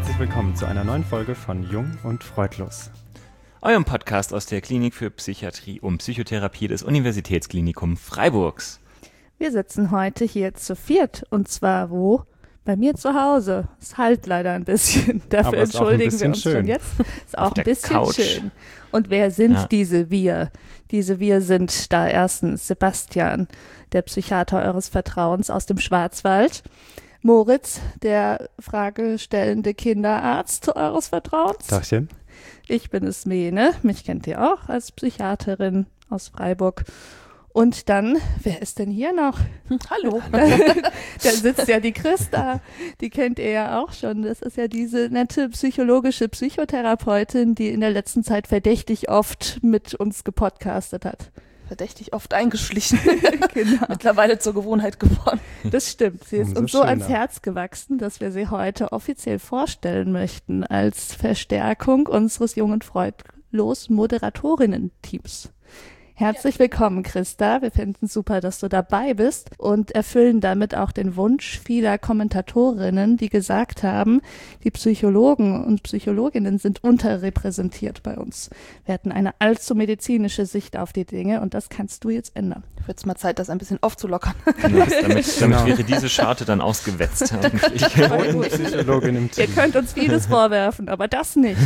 herzlich willkommen zu einer neuen Folge von Jung und Freudlos. Eurem Podcast aus der Klinik für Psychiatrie und Psychotherapie des Universitätsklinikums Freiburgs. Wir sitzen heute hier zu viert und zwar wo? Bei mir zu Hause. Es halt leider ein bisschen. Dafür entschuldigen wir uns schon jetzt. Ist auch ein bisschen Couch. schön. Und wer sind diese Wir? Diese Wir sind da erstens Sebastian, der Psychiater eures Vertrauens aus dem Schwarzwald. Moritz, der fragestellende Kinderarzt eures Vertrauens. Tachchen. Ich bin Ismene, mich kennt ihr auch als Psychiaterin aus Freiburg. Und dann, wer ist denn hier noch? Hallo. Da sitzt ja die Christa, die kennt ihr ja auch schon. Das ist ja diese nette psychologische Psychotherapeutin, die in der letzten Zeit verdächtig oft mit uns gepodcastet hat. Verdächtig oft eingeschlichen. Genau. Mittlerweile zur Gewohnheit geworden. Das stimmt. Sie ist Umso uns so ans schöner. Herz gewachsen, dass wir sie heute offiziell vorstellen möchten als Verstärkung unseres Jung und Freudlos Moderatorinnen-Teams. Herzlich willkommen, Christa. Wir finden super, dass du dabei bist und erfüllen damit auch den Wunsch vieler Kommentatorinnen, die gesagt haben, die Psychologen und Psychologinnen sind unterrepräsentiert bei uns. Wir hatten eine allzu medizinische Sicht auf die Dinge und das kannst du jetzt ändern. Wird es mal Zeit, das ein bisschen aufzulockern. Genau, damit wäre diese Scharte dann ausgewetzt. Und Psychologin im Ihr Team. könnt uns vieles vorwerfen, aber das nicht.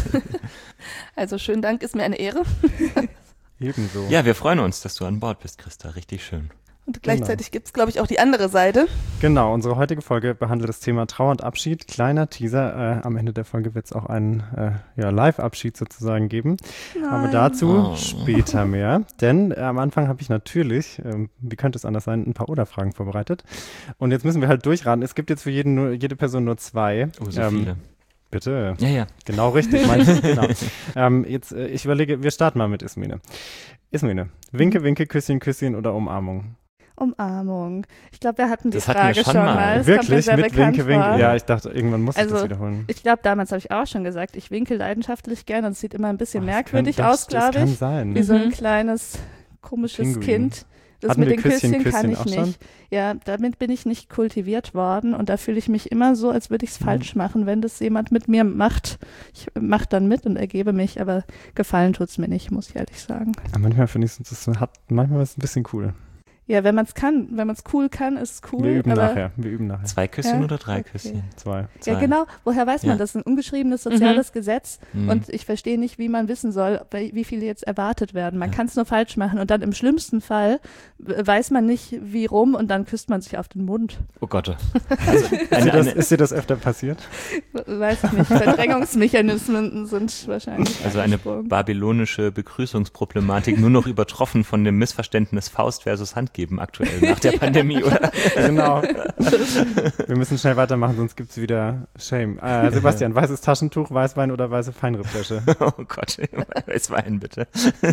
Also schönen Dank, ist mir eine Ehre. Ebenso. Ja, wir freuen uns, dass du an Bord bist, Christa. Richtig schön. Und gleichzeitig gibt es, glaube ich, auch die andere Seite. Genau, unsere heutige Folge behandelt das Thema Trauer und Abschied. Kleiner Teaser, am Ende der Folge wird es auch einen Live-Abschied sozusagen geben. Aber dazu später mehr. Denn am Anfang habe ich natürlich, wie könnte es anders sein, ein paar Oder-Fragen vorbereitet. Und jetzt müssen wir halt durchraten. Es gibt jetzt für jede Person nur zwei. Oh, so viele. Bitte. Ja. Genau richtig, genau. Ich überlege, wir starten mal mit Ismene. Ismene, Winke, Winke, Küsschen, Küsschen oder Umarmung? Umarmung. Ich glaube, wir hatten die Das hatten wir Frage schon schon mal. mal. Das kommt mir Wirklich? sehr Mit bekannt Winke, Winke? vor. Ja, ich dachte, irgendwann muss ich das Also, wiederholen. ich glaube, damals habe ich auch schon gesagt, ich winke leidenschaftlich gerne und es sieht immer ein bisschen Ach, merkwürdig das aus, kann glaube ich. sein. Wie so ein kleines, komisches Pinguin. Kind. Das Hatten mit wir den Küsschen Küsschen, kann ich Küsschen auch nicht. Ja, damit bin ich nicht kultiviert worden und da fühle ich mich immer so, als würde ich es falsch machen, wenn das jemand mit mir macht. Ich mache dann mit und ergebe mich, aber gefallen tut es mir nicht, muss ich ehrlich sagen. Aber manchmal finde ich es, manchmal ist es ein bisschen cool. Ja, wenn man es kann, wenn man es cool kann, ist es cool. Wir üben aber nachher. 2 Küsschen Ja, oder 3 okay. Küsschen? 2. Ja, genau. Woher weiß man Ja. das? Ist ein ungeschriebenes soziales Gesetz Mhm. und ich verstehe nicht, wie man wissen soll, wie viele jetzt erwartet werden. Man kann es nur falsch machen und dann im schlimmsten Fall weiß man nicht, wie rum und dann küsst man sich auf den Mund. Oh Gott. Also Ist dir das öfter passiert? Weiß ich nicht. Verdrängungsmechanismen sind wahrscheinlich eine angesprungen. babylonische Begrüßungsproblematik, nur noch übertroffen von dem Missverständnis Faust versus Handgeben aktuell nach der Pandemie, oder? Genau. Wir müssen schnell weitermachen, sonst gibt es wieder Shame. Sebastian, weißes Taschentuch, Weißwein oder weiße Feinrippwäsche? Oh Gott, Weißwein bitte.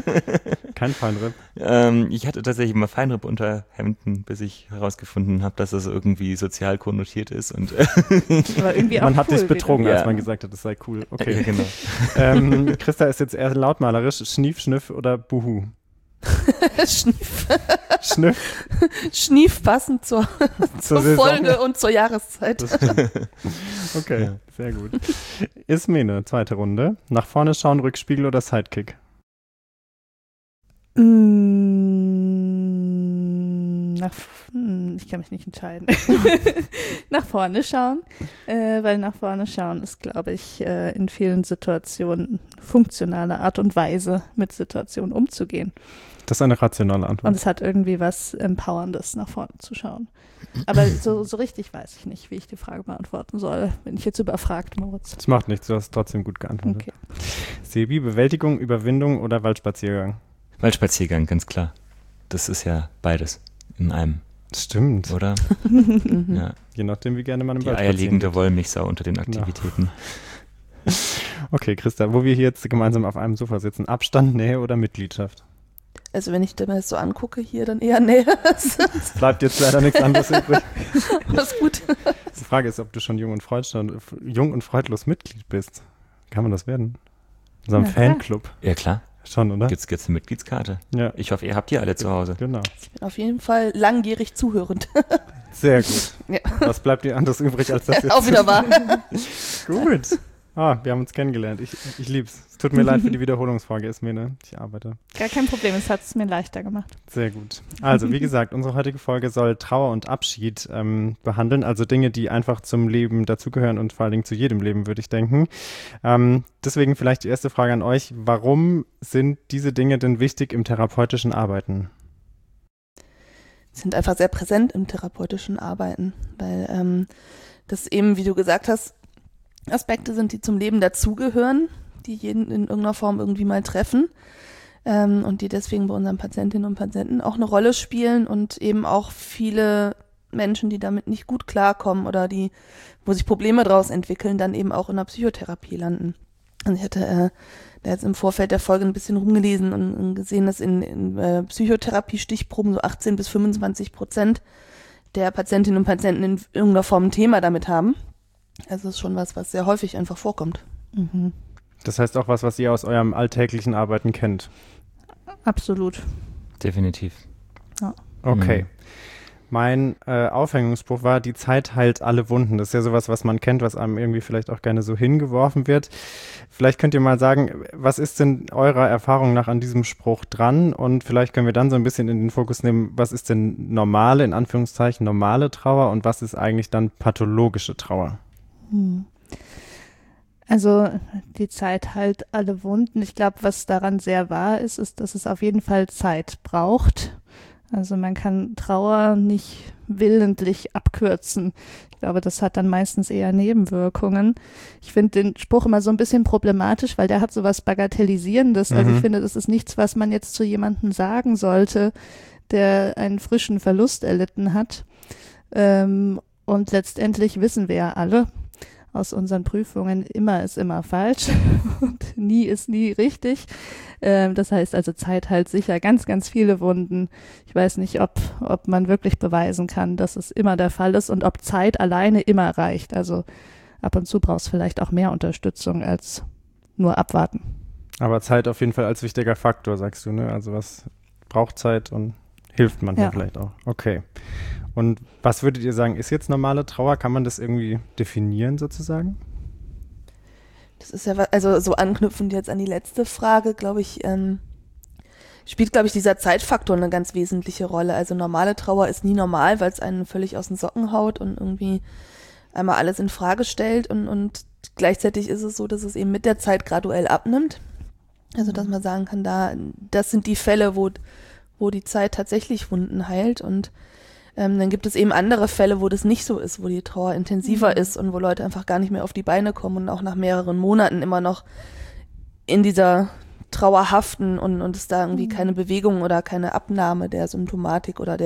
Kein Feinripp. Ich hatte tatsächlich mal Feinripp-Unterhemden, bis ich herausgefunden habe, dass das irgendwie sozial konnotiert ist. Und Aber irgendwie auch Man hat cool dich betrogen, wieder. als man gesagt hat, es sei cool. Okay. genau. Christa ist jetzt eher lautmalerisch. Schnief, Schniff oder Buhu? Schniff Schnief passend zur Saison. Folge und zur Jahreszeit. Das stimmt. Okay, Ja. sehr gut. Ismene, zweite Runde. Nach vorne schauen, Rückspiegel oder Sidekick? Ich kann mich nicht entscheiden. Nach vorne schauen, weil nach vorne schauen ist, glaube ich, in vielen Situationen funktionale Art und Weise, mit Situationen umzugehen. Das ist eine rationale Und Antwort. es hat irgendwie was Empowerndes, nach vorne zu schauen. Aber so richtig weiß ich nicht, wie ich die Frage beantworten soll. Bin ich jetzt überfragt, Moritz? Das macht nichts, du hast trotzdem gut geantwortet. Okay. Sebi, Bewältigung, Überwindung oder Waldspaziergang? Waldspaziergang, ganz klar. Das ist ja beides in einem, Stimmt. oder? Ja. Je nachdem, wie gerne man im Die Wald spazieren eierlegende geht. Wollmilchsau unter den Aktivitäten. Okay, Christa, wo wir hier jetzt gemeinsam auf einem Sofa sitzen, Abstand, Nähe oder Mitgliedschaft? Also wenn ich mir das so angucke, hier dann eher näher. Es bleibt jetzt leider nichts anderes übrig. Alles gut. Die Frage ist, ob du schon jung und freudlos Mitglied bist. Kann man das werden? In so einem Na klar. Fanclub. Ja, klar. Schon, oder? Gibt's eine Mitgliedskarte? Ja. Ich hoffe, ihr habt die alle zu Hause. Genau. Ich bin auf jeden Fall langjährig zuhörend. Sehr gut. Ja. Was bleibt dir anderes übrig, als das jetzt Auch wieder wahr. Gut. Wir haben uns kennengelernt. Ich lieb's. Es tut mir leid für die Wiederholungsfrage, Ismene. Ich arbeite. Gar kein Problem, es hat es mir leichter gemacht. Sehr gut. Also, wie gesagt, unsere heutige Folge soll Trauer und Abschied behandeln. Also Dinge, die einfach zum Leben dazugehören und vor allen Dingen zu jedem Leben, würde ich denken. Deswegen vielleicht die erste Frage an euch. Warum sind diese Dinge denn wichtig im therapeutischen Arbeiten? Sind einfach sehr präsent im therapeutischen Arbeiten, weil das eben, wie du gesagt hast, Aspekte sind, die zum Leben dazugehören, die jeden in irgendeiner Form irgendwie mal treffen und die deswegen bei unseren Patientinnen und Patienten auch eine Rolle spielen und eben auch viele Menschen, die damit nicht gut klarkommen oder wo sich Probleme daraus entwickeln, dann eben auch in der Psychotherapie landen. Und ich hatte da jetzt im Vorfeld der Folge ein bisschen rumgelesen und gesehen, dass in Psychotherapie-Stichproben so 18-25% der Patientinnen und Patienten in irgendeiner Form ein Thema damit haben. Also das ist schon was sehr häufig einfach vorkommt. Mhm. Das heißt auch was ihr aus eurem alltäglichen Arbeiten kennt. Absolut. Definitiv. Ja. Okay. Mein Aufhängungsspruch war, die Zeit heilt alle Wunden. Das ist ja sowas, was man kennt, was einem irgendwie vielleicht auch gerne so hingeworfen wird. Vielleicht könnt ihr mal sagen, was ist denn eurer Erfahrung nach an diesem Spruch dran? Und vielleicht können wir dann so ein bisschen in den Fokus nehmen, was ist denn normale, in Anführungszeichen, normale Trauer und was ist eigentlich dann pathologische Trauer? Also die Zeit heilt alle Wunden. Ich glaube, was daran sehr wahr ist, ist, dass es auf jeden Fall Zeit braucht. Also man kann Trauer nicht willentlich abkürzen. Ich glaube, das hat dann meistens eher Nebenwirkungen. Ich finde den Spruch immer so ein bisschen problematisch, weil der hat so was Bagatellisierendes. Also ich finde, das ist nichts, was man jetzt zu jemandem sagen sollte, der einen frischen Verlust erlitten hat. Und letztendlich wissen wir ja alle aus unseren Prüfungen, immer ist immer falsch und nie ist nie richtig. Das heißt also, Zeit heilt sicher ganz, ganz viele Wunden. Ich weiß nicht, ob man wirklich beweisen kann, dass es immer der Fall ist und ob Zeit alleine immer reicht. Also ab und zu brauchst du vielleicht auch mehr Unterstützung als nur abwarten. Aber Zeit auf jeden Fall als wichtiger Faktor, sagst du, ne? Also was braucht Zeit und hilft manchmal vielleicht auch. Okay. Und was würdet ihr sagen, ist jetzt normale Trauer? Kann man das irgendwie definieren sozusagen? Das ist ja, also so anknüpfend jetzt an die letzte Frage, glaube ich, spielt, glaube ich, dieser Zeitfaktor eine ganz wesentliche Rolle. Also normale Trauer ist nie normal, weil es einen völlig aus den Socken haut und irgendwie einmal alles in Frage stellt und gleichzeitig ist es so, dass es eben mit der Zeit graduell abnimmt. Also dass man sagen kann, das sind die Fälle, wo die Zeit tatsächlich Wunden heilt und dann gibt es eben andere Fälle, wo das nicht so ist, wo die Trauer intensiver ist und wo Leute einfach gar nicht mehr auf die Beine kommen und auch nach mehreren Monaten immer noch in dieser Trauer haften und es da irgendwie keine Bewegung oder keine Abnahme der Symptomatik oder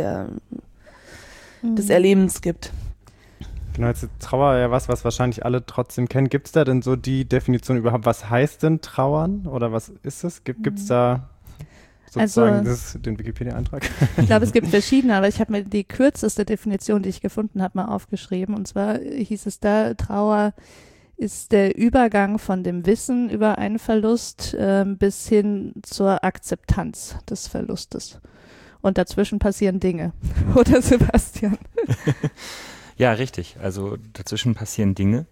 des Erlebens gibt. Genau, jetzt ist Trauer ja was wahrscheinlich alle trotzdem kennen. Gibt es da denn so die Definition überhaupt, was heißt denn Trauern oder was ist es? Gibt es da sozusagen den Wikipedia-Eintrag? Ich glaube, es gibt verschiedene, aber ich habe mir die kürzeste Definition, die ich gefunden habe, mal aufgeschrieben. Und zwar hieß es da, Trauer ist der Übergang von dem Wissen über einen Verlust bis hin zur Akzeptanz des Verlustes. Und dazwischen passieren Dinge. Oder Sebastian? Ja, richtig. Also dazwischen passieren Dinge.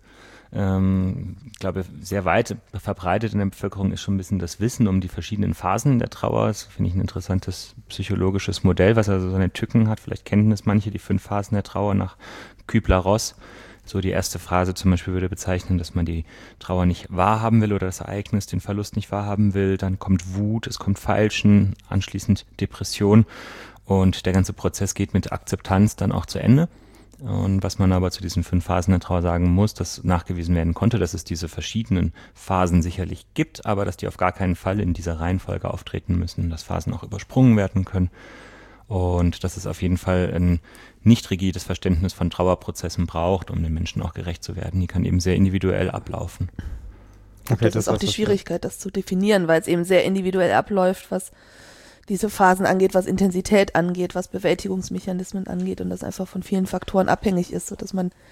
Ich glaube, sehr weit verbreitet in der Bevölkerung ist schon ein bisschen das Wissen um die verschiedenen Phasen der Trauer. Das finde ich ein interessantes psychologisches Modell, was also seine Tücken hat. Vielleicht kennen es manche, die 5 Phasen der Trauer nach Kübler-Ross. So die erste Phase zum Beispiel würde bezeichnen, dass man die Trauer nicht wahrhaben will oder das Ereignis, den Verlust nicht wahrhaben will. Dann kommt Wut, es kommt Feilschen, anschließend Depression und der ganze Prozess geht mit Akzeptanz dann auch zu Ende. Und was man aber zu diesen 5 Phasen der Trauer sagen muss, dass nachgewiesen werden konnte, dass es diese verschiedenen Phasen sicherlich gibt, aber dass die auf gar keinen Fall in dieser Reihenfolge auftreten müssen, dass Phasen auch übersprungen werden können und dass es auf jeden Fall ein nicht rigides Verständnis von Trauerprozessen braucht, um den Menschen auch gerecht zu werden. Die kann eben sehr individuell ablaufen. Okay, das ist auch die Schwierigkeit, das zu definieren, weil es eben sehr individuell abläuft, was diese Phasen angeht, was Intensität angeht, was Bewältigungsmechanismen angeht und das einfach von vielen Faktoren abhängig ist, sodass man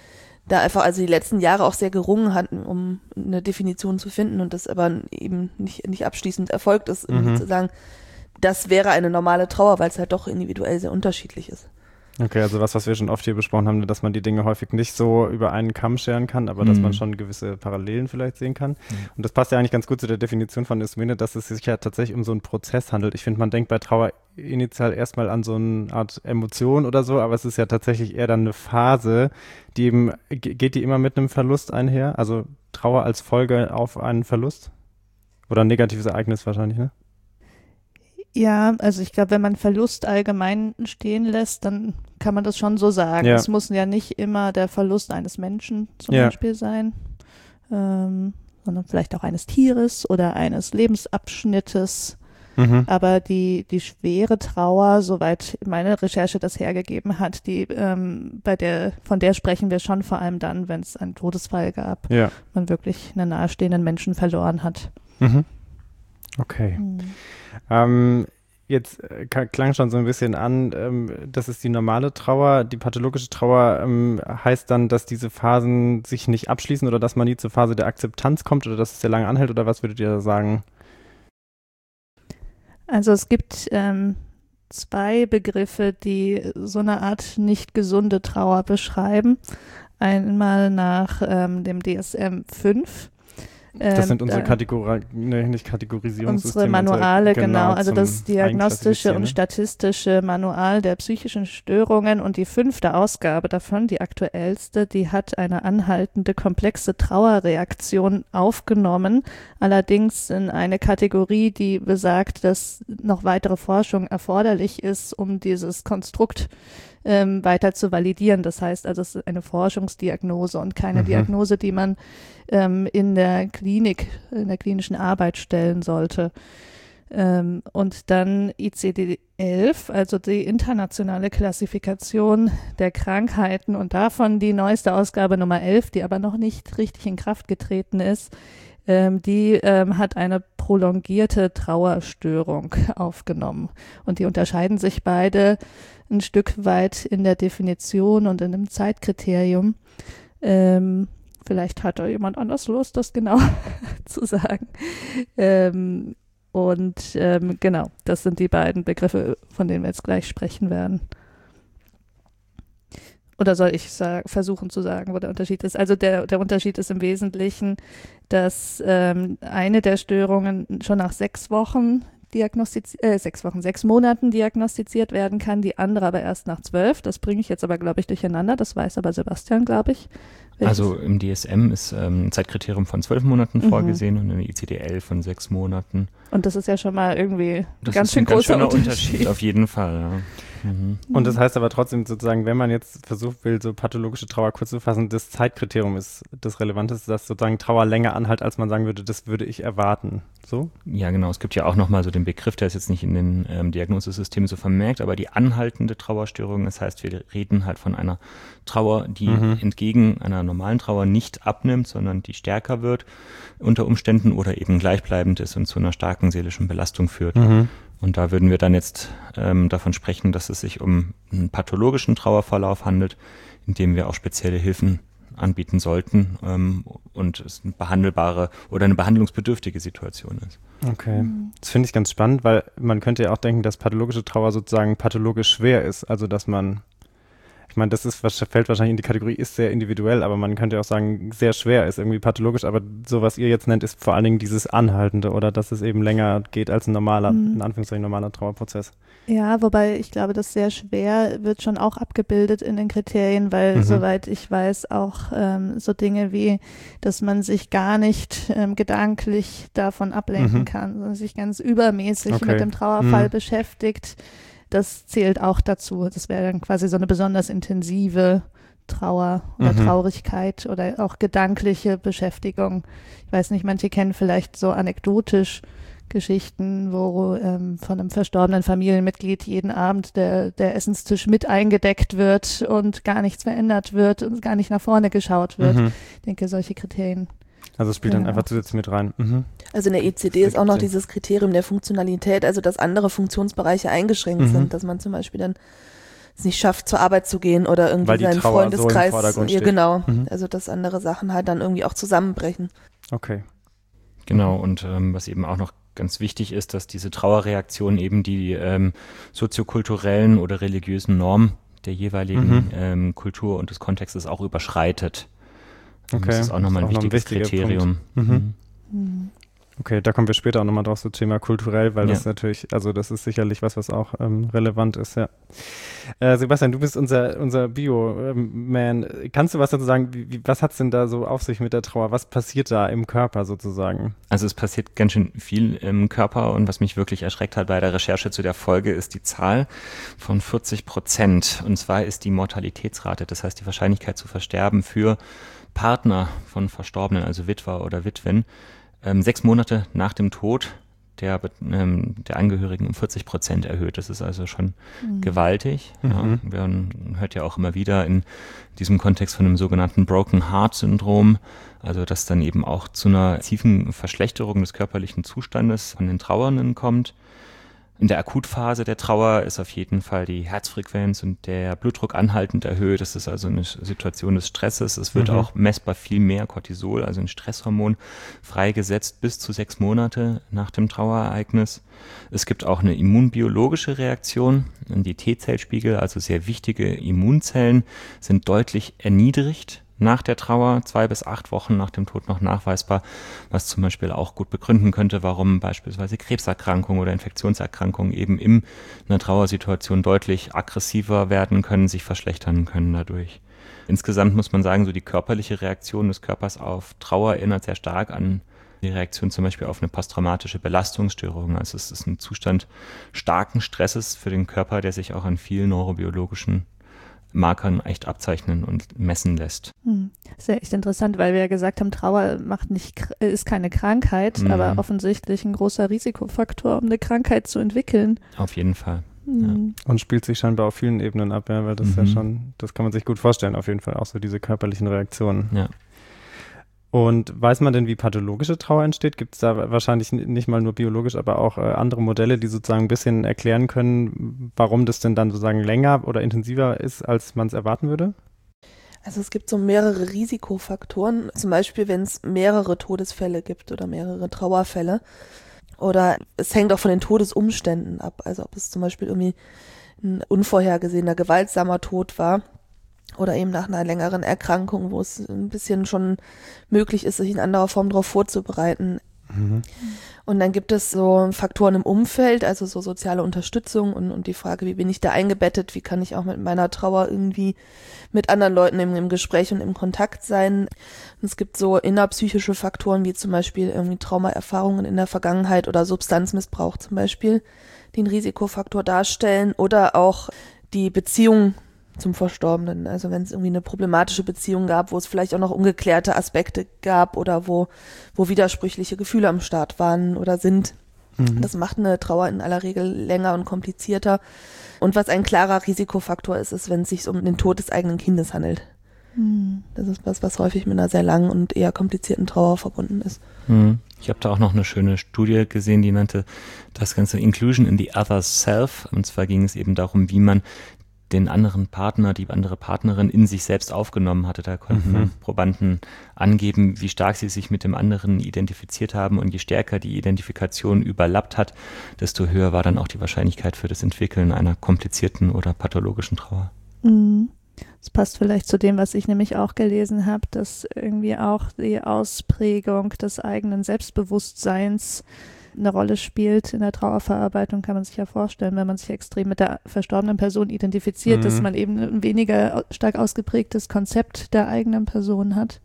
da einfach also die letzten Jahre auch sehr gerungen hatten, um eine Definition zu finden und das aber eben nicht abschließend erfolgt ist, irgendwie zu sagen, das wäre eine normale Trauer, weil es halt doch individuell sehr unterschiedlich ist. Okay, also was wir schon oft hier besprochen haben, dass man die Dinge häufig nicht so über einen Kamm scheren kann, aber dass man schon gewisse Parallelen vielleicht sehen kann. Und das passt ja eigentlich ganz gut zu der Definition von Ismene, dass es sich ja tatsächlich um so einen Prozess handelt. Ich finde, man denkt bei Trauer initial erstmal an so eine Art Emotion oder so, aber es ist ja tatsächlich eher dann eine Phase, die eben, geht die immer mit einem Verlust einher? Also Trauer als Folge auf einen Verlust? Oder ein negatives Ereignis wahrscheinlich, ne? Ja, also ich glaube, wenn man Verlust allgemein stehen lässt, dann kann man das schon so sagen. Ja. Es muss ja nicht immer der Verlust eines Menschen zum Beispiel sein, sondern vielleicht auch eines Tieres oder eines Lebensabschnittes. Aber die schwere Trauer, soweit meine Recherche das hergegeben hat, von der sprechen wir schon vor allem dann, wenn es einen Todesfall gab, man wirklich einen nahestehenden Menschen verloren hat. Okay. Jetzt klang schon so ein bisschen an, das ist die normale Trauer. Die pathologische Trauer heißt dann, dass diese Phasen sich nicht abschließen oder dass man nie zur Phase der Akzeptanz kommt oder dass es sehr lange anhält, oder was würdet ihr da sagen? Also es gibt zwei Begriffe, die so eine Art nicht gesunde Trauer beschreiben. Einmal nach dem DSM-5. Das sind unsere Kategorisierungssysteme. Unsere Manuale, genau. Also das diagnostische und statistische Manual der psychischen Störungen und die 5. Ausgabe davon, die aktuellste, die hat eine anhaltende, komplexe Trauerreaktion aufgenommen. Allerdings in eine Kategorie, die besagt, dass noch weitere Forschung erforderlich ist, um dieses Konstrukt weiter zu validieren. Das heißt also, es ist eine Forschungsdiagnose und keine Diagnose, die man in der Klinik, in der klinischen Arbeit stellen sollte. Und dann ICD-11, also die internationale Klassifikation der Krankheiten und davon die neueste Ausgabe Nummer 11, die aber noch nicht richtig in Kraft getreten ist, die hat eine prolongierte Trauerstörung aufgenommen. Und die unterscheiden sich beide ein Stück weit in der Definition und in dem Zeitkriterium. Vielleicht hat da jemand anders Lust, das genau zu sagen. Genau, das sind die beiden Begriffe, von denen wir jetzt gleich sprechen werden. Oder soll ich versuchen zu sagen, wo der Unterschied ist? Also der Unterschied ist im Wesentlichen, dass eine der Störungen schon nach 6 Monaten diagnostiziert werden kann, die andere aber erst nach 12. Das bringe ich jetzt aber, glaube ich, durcheinander. Das weiß aber Sebastian, glaube ich. Also im DSM ist ein Zeitkriterium von 12 Monaten vorgesehen und im ICD-11 von 6 Monaten. Und das ist ja schon mal irgendwie ein ganz schön großer Unterschied. Auf jeden Fall, ja. Und das heißt aber trotzdem sozusagen, wenn man jetzt versucht will, so pathologische Trauer kurz zu fassen, das Zeitkriterium ist das Relevanteste, dass sozusagen Trauer länger anhält, als man sagen würde, das würde ich erwarten. So? Ja, genau. Es gibt ja auch nochmal so den Begriff, der ist jetzt nicht in den Diagnosesystemen so vermerkt, aber die anhaltende Trauerstörung, das heißt, wir reden halt von einer Trauer, die entgegen einer normalen Trauer nicht abnimmt, sondern die stärker wird unter Umständen oder eben gleichbleibend ist und zu einer starken seelischen Belastung führt. Und da würden wir dann jetzt davon sprechen, dass es sich um einen pathologischen Trauerverlauf handelt, in dem wir auch spezielle Hilfen anbieten sollten und es eine behandelbare oder eine behandlungsbedürftige Situation ist. Okay, das finde ich ganz spannend, weil man könnte ja auch denken, dass pathologische Trauer sozusagen pathologisch schwer ist, also dass man, ich meine, fällt wahrscheinlich in die Kategorie, ist sehr individuell, aber man könnte auch sagen, sehr schwer ist irgendwie pathologisch, aber so, was ihr jetzt nennt, ist vor allen Dingen dieses Anhaltende oder dass es eben länger geht als ein normaler, in Anführungszeichen normaler Trauerprozess. Ja, wobei ich glaube, das sehr schwer wird schon auch abgebildet in den Kriterien, weil soweit ich weiß auch so Dinge wie, dass man sich gar nicht gedanklich davon ablenken kann, sondern sich ganz übermäßig mit dem Trauerfall beschäftigt. Das zählt auch dazu. Das wäre dann quasi so eine besonders intensive Trauer oder Traurigkeit oder auch gedankliche Beschäftigung. Ich weiß nicht, manche kennen vielleicht so anekdotisch Geschichten, wo von einem verstorbenen Familienmitglied jeden Abend der Essenstisch mit eingedeckt wird und gar nichts verändert wird und gar nicht nach vorne geschaut wird. Ich denke, solche Kriterien. Also es spielt dann einfach zusätzlich mit rein. Also in der ECD ist auch noch dieses Kriterium der Funktionalität, also dass andere Funktionsbereiche eingeschränkt sind, dass man zum Beispiel dann es nicht schafft, zur Arbeit zu gehen oder irgendwie Weil die seinen Trauer Freundeskreis. so im Vordergrund steht. Genau. Also dass andere Sachen halt dann irgendwie auch zusammenbrechen. Okay. Genau, und was eben auch noch ganz wichtig ist, dass diese Trauerreaktion eben die soziokulturellen oder religiösen Normen der jeweiligen Kultur und des Kontextes auch überschreitet. Okay. Das ist auch nochmal ein wichtiges wichtiger Kriterium. Okay, da kommen wir später auch nochmal drauf, so Thema kulturell, weil das natürlich, also das ist sicherlich was auch relevant ist, ja. Sebastian, du bist unser Bio-Man. Kannst du was dazu sagen, was hat es denn da so auf sich mit der Trauer? Was passiert da im Körper sozusagen? Also es passiert ganz schön viel im Körper und was mich wirklich erschreckt hat bei der Recherche zu der Folge, ist die Zahl von 40%. Und zwar ist die Mortalitätsrate, das heißt die Wahrscheinlichkeit zu versterben für Partner von Verstorbenen, also Witwer oder Witwen, 6 Monate nach dem Tod der Angehörigen um 40% erhöht. Das ist also schon gewaltig. Ja. Man hört ja auch immer wieder in diesem Kontext von einem sogenannten Broken Heart Syndrom, also dass dann eben auch zu einer tiefen Verschlechterung des körperlichen Zustandes von den Trauernden kommt. In der Akutphase der Trauer ist auf jeden Fall die Herzfrequenz und der Blutdruck anhaltend erhöht. Das ist also eine Situation des Stresses. Es wird auch messbar viel mehr Cortisol, also ein Stresshormon, freigesetzt bis zu 6 Monate nach dem Trauerereignis. Es gibt auch eine immunbiologische Reaktion. Die T-Zellspiegel, also sehr wichtige Immunzellen, sind deutlich erniedrigt nach der Trauer, 2 bis 8 Wochen nach dem Tod noch nachweisbar, was zum Beispiel auch gut begründen könnte, warum beispielsweise Krebserkrankungen oder Infektionserkrankungen eben in einer Trauersituation deutlich aggressiver werden können, sich verschlechtern können dadurch. Insgesamt muss man sagen, so die körperliche Reaktion des Körpers auf Trauer erinnert sehr stark an die Reaktion zum Beispiel auf eine posttraumatische Belastungsstörung. Also es ist ein Zustand starken Stresses für den Körper, der sich auch an vielen neurobiologischen Markern echt abzeichnen und messen lässt. Das ist ja echt interessant, weil wir ja gesagt haben, Trauer ist keine Krankheit, aber offensichtlich ein großer Risikofaktor, um eine Krankheit zu entwickeln. Auf jeden Fall. Ja. Und spielt sich scheinbar auf vielen Ebenen ab, ja, weil das ja schon, das kann man sich gut vorstellen, auf jeden Fall, auch so diese körperlichen Reaktionen. Ja. Und weiß man denn, wie pathologische Trauer entsteht? Gibt es da wahrscheinlich nicht mal nur biologisch, aber auch andere Modelle, die sozusagen ein bisschen erklären können, warum das denn dann sozusagen länger oder intensiver ist, als man es erwarten würde? Also es gibt so mehrere Risikofaktoren, zum Beispiel wenn es mehrere Todesfälle gibt oder mehrere Trauerfälle. Oder es hängt auch von den Todesumständen ab, also ob es zum Beispiel irgendwie ein unvorhergesehener, gewaltsamer Tod war. Oder eben nach einer längeren Erkrankung, wo es ein bisschen schon möglich ist, sich in anderer Form darauf vorzubereiten. Und dann gibt es so Faktoren im Umfeld, also so soziale Unterstützung und die Frage, wie bin ich da eingebettet, wie kann ich auch mit meiner Trauer irgendwie mit anderen Leuten im Gespräch und im Kontakt sein. Und es gibt so innerpsychische Faktoren, wie zum Beispiel irgendwie Traumaerfahrungen in der Vergangenheit oder Substanzmissbrauch zum Beispiel, die einen Risikofaktor darstellen, oder auch die Beziehung zum Verstorbenen. Also wenn es irgendwie eine problematische Beziehung gab, wo es vielleicht auch noch ungeklärte Aspekte gab oder wo widersprüchliche Gefühle am Start waren oder sind. Das macht eine Trauer in aller Regel länger und komplizierter. Und was ein klarer Risikofaktor ist, wenn es sich um den Tod des eigenen Kindes handelt. Das ist was häufig mit einer sehr langen und eher komplizierten Trauer verbunden ist. Ich habe da auch noch eine schöne Studie gesehen, die nannte das Ganze Inclusion in the Other Self. Und zwar ging es eben darum, wie man den anderen Partner, die andere Partnerin in sich selbst aufgenommen hatte. Da konnten Probanden angeben, wie stark sie sich mit dem anderen identifiziert haben, und je stärker die Identifikation überlappt hat, desto höher war dann auch die Wahrscheinlichkeit für das Entwickeln einer komplizierten oder pathologischen Trauer. Das passt vielleicht zu dem, was ich nämlich auch gelesen habe, dass irgendwie auch die Ausprägung des eigenen Selbstbewusstseins eine Rolle spielt in der Trauerverarbeitung, kann man sich ja vorstellen, wenn man sich extrem mit der verstorbenen Person identifiziert, dass man eben ein weniger stark ausgeprägtes Konzept der eigenen Person hat.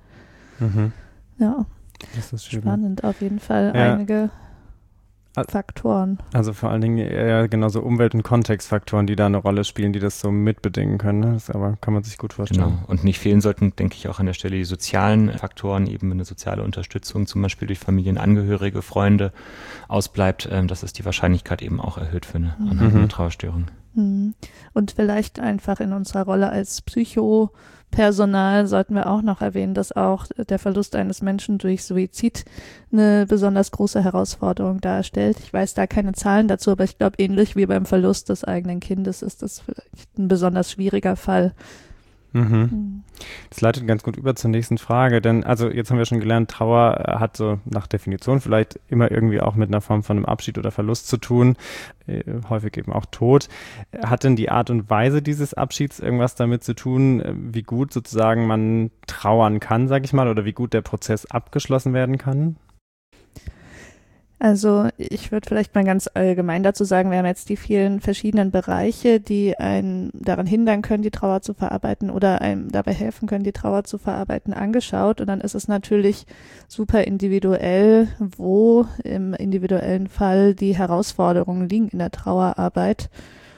Ja, das ist spannend auf jeden Fall, ja. einige Faktoren. Also vor allen Dingen eher genauso Umwelt- und Kontextfaktoren, die da eine Rolle spielen, die das so mitbedingen können. Ne? Das aber kann man sich gut vorstellen. Genau. Und nicht fehlen sollten, denke ich, auch an der Stelle die sozialen Faktoren, eben eine soziale Unterstützung, zum Beispiel durch Familienangehörige, Freunde ausbleibt, dass es die Wahrscheinlichkeit eben auch erhöht für eine anhaltende Trauerstörung. Und vielleicht einfach in unserer Rolle als Pflegepersonal sollten wir auch noch erwähnen, dass auch der Verlust eines Menschen durch Suizid eine besonders große Herausforderung darstellt. Ich weiß da keine Zahlen dazu, aber ich glaube, ähnlich wie beim Verlust des eigenen Kindes ist das vielleicht ein besonders schwieriger Fall. Das leitet ganz gut über zur nächsten Frage, denn also jetzt haben wir schon gelernt, Trauer hat so nach Definition vielleicht immer irgendwie auch mit einer Form von einem Abschied oder Verlust zu tun, häufig eben auch Tod. Hat denn die Art und Weise dieses Abschieds irgendwas damit zu tun, wie gut sozusagen man trauern kann, sag ich mal, oder wie gut der Prozess abgeschlossen werden kann? Also ich würde vielleicht mal ganz allgemein dazu sagen, wir haben jetzt die vielen verschiedenen Bereiche, die einen daran hindern können, die Trauer zu verarbeiten oder einem dabei helfen können, die Trauer zu verarbeiten, angeschaut. Und dann ist es natürlich super individuell, wo im individuellen Fall die Herausforderungen liegen in der Trauerarbeit.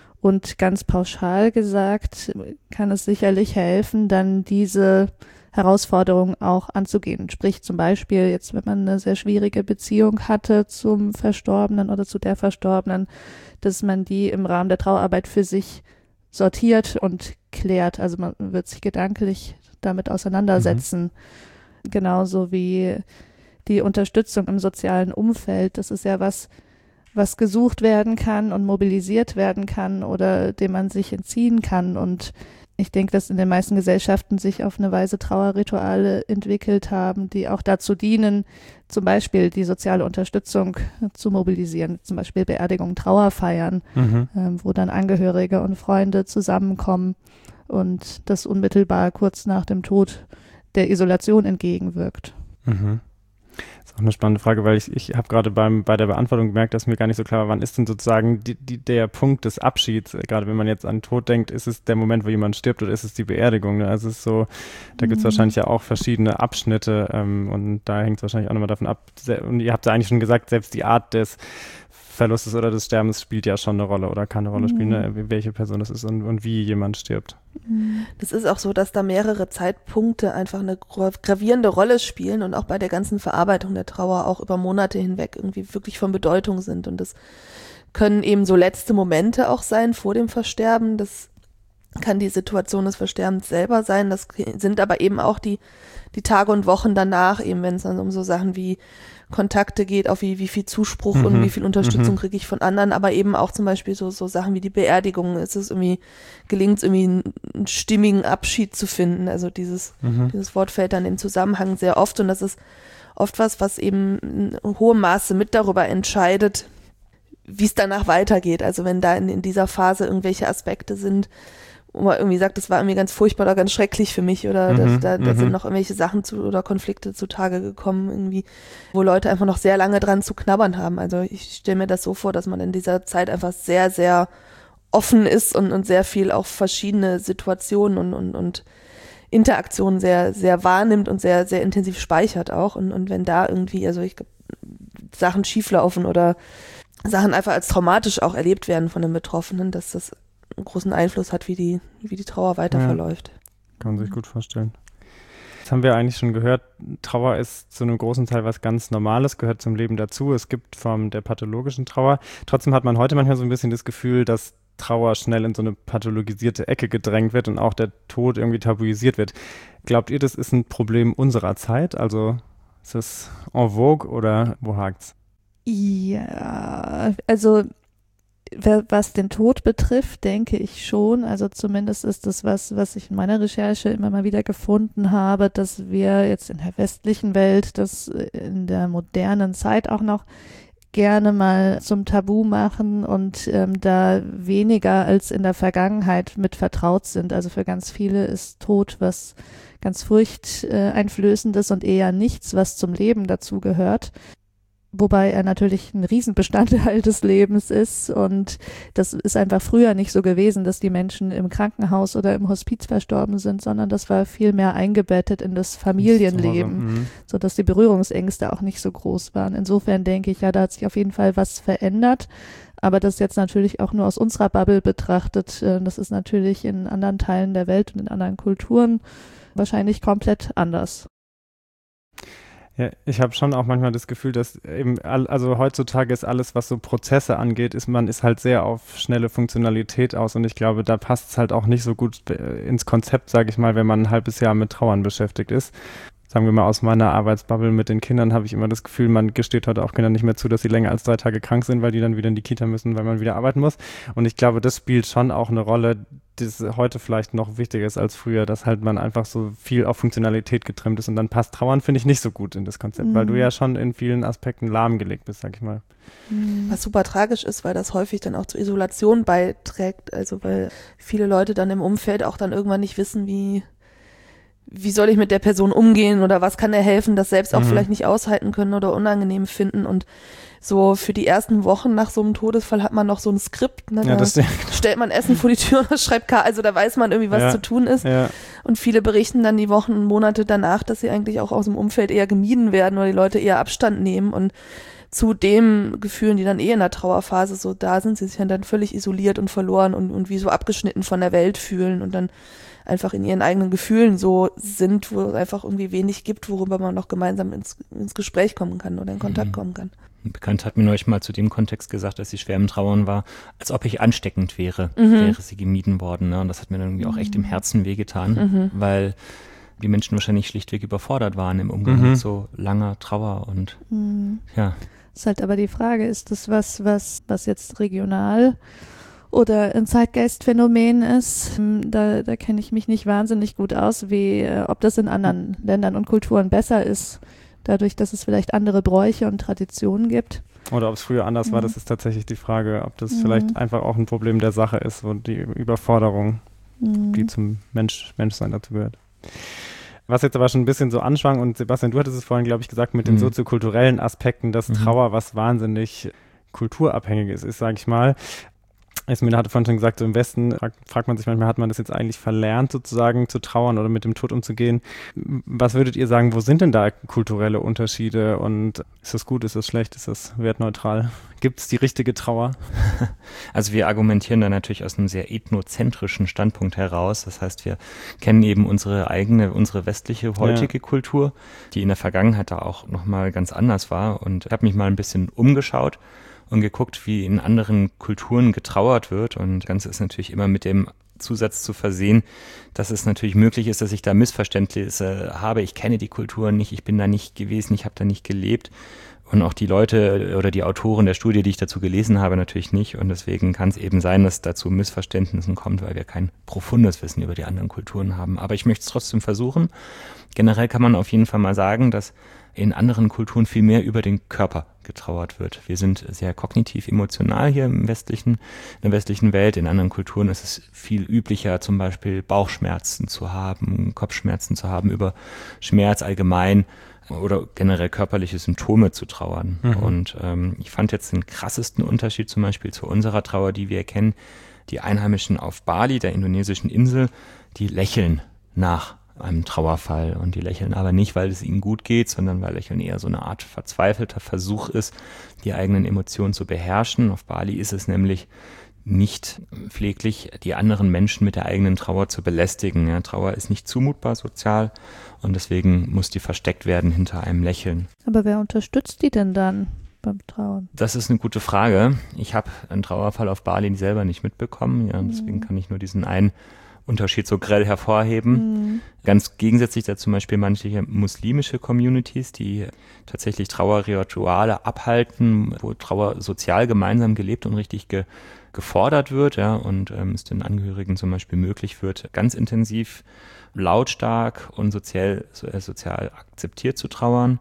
Und ganz pauschal gesagt kann es sicherlich helfen, dann diese Herausforderungen auch anzugehen. Sprich zum Beispiel jetzt, wenn man eine sehr schwierige Beziehung hatte zum Verstorbenen oder zu der Verstorbenen, dass man die im Rahmen der Trauerarbeit für sich sortiert und klärt. Also man wird sich gedanklich damit auseinandersetzen. Genauso wie die Unterstützung im sozialen Umfeld. Das ist ja was gesucht werden kann und mobilisiert werden kann oder dem man sich entziehen kann. Und ich denke, dass in den meisten Gesellschaften sich auf eine Weise Trauerrituale entwickelt haben, die auch dazu dienen, zum Beispiel die soziale Unterstützung zu mobilisieren, zum Beispiel Beerdigungen, Trauerfeiern, wo dann Angehörige und Freunde zusammenkommen und das unmittelbar kurz nach dem Tod der Isolation entgegenwirkt. Das ist auch eine spannende Frage, weil ich habe gerade bei der Beantwortung gemerkt, dass mir gar nicht so klar war, wann ist denn sozusagen der Punkt des Abschieds, gerade wenn man jetzt an Tod denkt, ist es der Moment, wo jemand stirbt oder ist es die Beerdigung? Ne? Also es ist so, da gibt es wahrscheinlich ja auch verschiedene Abschnitte und da hängt es wahrscheinlich auch nochmal davon ab, und ihr habt ja eigentlich schon gesagt, selbst die Art des Verlustes oder des Sterbens spielt ja schon eine Rolle oder kann eine Rolle spielen, ne? Welche Person das ist und wie jemand stirbt. Das ist auch so, dass da mehrere Zeitpunkte einfach eine gravierende Rolle spielen und auch bei der ganzen Verarbeitung der Trauer auch über Monate hinweg irgendwie wirklich von Bedeutung sind. Und das können eben so letzte Momente auch sein vor dem Versterben. Das kann die Situation des Versterbens selber sein. Das sind aber eben auch die Tage und Wochen danach, eben wenn es dann um so Sachen wie Kontakte geht, auf wie viel Zuspruch und wie viel Unterstützung kriege ich von anderen, aber eben auch zum Beispiel so Sachen wie die Beerdigung. Gelingt es irgendwie einen stimmigen Abschied zu finden. Also dieses Wort fällt dann im Zusammenhang sehr oft und das ist oft was eben in hohem Maße mit darüber entscheidet, wie es danach weitergeht. Also wenn da in dieser Phase irgendwelche Aspekte sind, wo man irgendwie sagt, das war irgendwie ganz furchtbar oder ganz schrecklich für mich oder da sind noch irgendwelche Sachen oder Konflikte zutage gekommen, irgendwie, wo Leute einfach noch sehr lange dran zu knabbern haben. Also ich stelle mir das so vor, dass man in dieser Zeit einfach sehr, sehr offen ist und sehr viel auch verschiedene Situationen und Interaktionen sehr, sehr wahrnimmt und sehr, sehr intensiv speichert auch. Und wenn da irgendwie, also ich glaube, Sachen schieflaufen oder Sachen einfach als traumatisch auch erlebt werden von den Betroffenen, dass das einen großen Einfluss hat, wie die Trauer weiter verläuft. Kann man sich gut vorstellen. Jetzt haben wir eigentlich schon gehört, Trauer ist zu einem großen Teil was ganz Normales, gehört zum Leben dazu. Es gibt Formen der pathologischen Trauer. Trotzdem hat man heute manchmal so ein bisschen das Gefühl, dass Trauer schnell in so eine pathologisierte Ecke gedrängt wird und auch der Tod irgendwie tabuisiert wird. Glaubt ihr, das ist ein Problem unserer Zeit? Also ist das en vogue oder wo hakt's? Ja, also was den Tod betrifft, denke ich schon. Also zumindest ist das was ich in meiner Recherche immer mal wieder gefunden habe, dass wir jetzt in der westlichen Welt das in der modernen Zeit auch noch gerne mal zum Tabu machen und da weniger als in der Vergangenheit mit vertraut sind. Also für ganz viele ist Tod was ganz furchteinflößendes und eher nichts, was zum Leben dazugehört. Wobei er natürlich ein Riesenbestandteil des Lebens ist und das ist einfach früher nicht so gewesen, dass die Menschen im Krankenhaus oder im Hospiz verstorben sind, sondern das war viel mehr eingebettet in das Familienleben, sodass die Berührungsängste auch nicht so groß waren. Insofern denke ich, ja, da hat sich auf jeden Fall was verändert, aber das jetzt natürlich auch nur aus unserer Bubble betrachtet, das ist natürlich in anderen Teilen der Welt und in anderen Kulturen wahrscheinlich komplett anders. Ja, ich habe schon auch manchmal das Gefühl, dass eben, also heutzutage ist alles, was so Prozesse angeht, man ist halt sehr auf schnelle Funktionalität aus und ich glaube, da passt es halt auch nicht so gut ins Konzept, sage ich mal, wenn man ein halbes Jahr mit Trauern beschäftigt ist. Sagen wir mal, aus meiner Arbeitsbubble mit den Kindern habe ich immer das Gefühl, man gesteht heute auch Kindern nicht mehr zu, dass sie länger als 3 Tage krank sind, weil die dann wieder in die Kita müssen, weil man wieder arbeiten muss. Und ich glaube, das spielt schon auch eine Rolle, das heute vielleicht noch wichtiger ist als früher, dass halt man einfach so viel auf Funktionalität getrimmt ist und dann passt Trauern, finde ich, nicht so gut in das Konzept, weil du ja schon in vielen Aspekten lahmgelegt bist, sag ich mal. Was super tragisch ist, weil das häufig dann auch zur Isolation beiträgt, also weil viele Leute dann im Umfeld auch dann irgendwann nicht wissen, wie soll ich mit der Person umgehen oder was kann der helfen, das selbst auch vielleicht nicht aushalten können oder unangenehm finden. Und so für die ersten Wochen nach so einem Todesfall hat man noch so ein Skript, ne? Da stellt man Essen vor die Tür und schreibt also da weiß man irgendwie, was zu tun ist. Ja. Und viele berichten dann die Wochen und Monate danach, dass sie eigentlich auch aus dem Umfeld eher gemieden werden oder die Leute eher Abstand nehmen und zu dem Gefühlen, die dann in der Trauerphase so da sind, sie sich dann völlig isoliert und verloren und wie so abgeschnitten von der Welt fühlen und dann einfach in ihren eigenen Gefühlen so sind, wo es einfach irgendwie wenig gibt, worüber man noch gemeinsam ins Gespräch kommen kann oder in Kontakt kommen kann. Ein Bekannter hat mir neulich mal zu dem Kontext gesagt, dass sie schwer im Trauern war, als ob ich ansteckend wäre, wäre sie gemieden worden. Ne? Und das hat mir dann irgendwie auch echt im Herzen wehgetan, weil die Menschen wahrscheinlich schlichtweg überfordert waren im Umgang mit so langer Trauer und ja. Das ist halt aber die Frage, ist das was jetzt regional oder ein Zeitgeistphänomen ist? Da kenne ich mich nicht wahnsinnig gut aus, ob das in anderen Ländern und Kulturen besser ist, dadurch, dass es vielleicht andere Bräuche und Traditionen gibt. Oder ob es früher anders war, das ist tatsächlich die Frage, ob das vielleicht einfach auch ein Problem der Sache ist, wo die Überforderung, die zum Menschsein dazu gehört. Was jetzt aber schon ein bisschen so anschwang, und Sebastian, du hattest es vorhin, glaube ich, gesagt, mit den soziokulturellen Aspekten, dass Trauer was wahnsinnig kulturabhängiges ist, sage ich mal. Esmina hatte vorhin schon gesagt, so im Westen fragt man sich manchmal, hat man das jetzt eigentlich verlernt, sozusagen zu trauern oder mit dem Tod umzugehen? Was würdet ihr sagen, wo sind denn da kulturelle Unterschiede und ist das gut, ist das schlecht, ist das wertneutral? Gibt es die richtige Trauer? Also wir argumentieren da natürlich aus einem sehr ethnozentrischen Standpunkt heraus. Das heißt, wir kennen eben unsere westliche, heutige Kultur, die in der Vergangenheit da auch nochmal ganz anders war. Und ich habe mich mal ein bisschen umgeschaut und geguckt, wie in anderen Kulturen getrauert wird. Und das Ganze ist natürlich immer mit dem Zusatz zu versehen, dass es natürlich möglich ist, dass ich da Missverständnisse habe. Ich kenne die Kultur nicht, ich bin da nicht gewesen, ich habe da nicht gelebt. Und auch die Leute oder die Autoren der Studie, die ich dazu gelesen habe, natürlich nicht. Und deswegen kann es eben sein, dass da zu Missverständnissen kommt, weil wir kein profundes Wissen über die anderen Kulturen haben. Aber ich möchte es trotzdem versuchen. Generell kann man auf jeden Fall mal sagen, dass in anderen Kulturen viel mehr über den Körper getrauert wird. Wir sind sehr kognitiv emotional hier in der westlichen Welt. In anderen Kulturen ist es viel üblicher, zum Beispiel Bauchschmerzen zu haben, Kopfschmerzen zu haben, über Schmerz allgemein oder generell körperliche Symptome zu trauern. Und ich fand jetzt den krassesten Unterschied zum Beispiel zu unserer Trauer, die wir kennen. Die Einheimischen auf Bali, der indonesischen Insel, die lächeln nach einem Trauerfall. Und die lächeln aber nicht, weil es ihnen gut geht, sondern weil Lächeln eher so eine Art verzweifelter Versuch ist, die eigenen Emotionen zu beherrschen. Auf Bali ist es nämlich nicht pfleglich, die anderen Menschen mit der eigenen Trauer zu belästigen. Ja, Trauer ist nicht zumutbar sozial und deswegen muss die versteckt werden hinter einem Lächeln. Aber wer unterstützt die denn dann beim Trauern? Das ist eine gute Frage. Ich habe einen Trauerfall auf Bali selber nicht mitbekommen. Ja, deswegen kann ich nur diesen einen Unterschied so grell hervorheben. Ganz gegensätzlich dazu zum Beispiel manche muslimische Communities, die tatsächlich Trauerrituale abhalten, wo Trauer sozial gemeinsam gelebt und richtig gefordert wird, ja, und es den Angehörigen zum Beispiel möglich wird, ganz intensiv, lautstark und sozial akzeptiert zu trauern.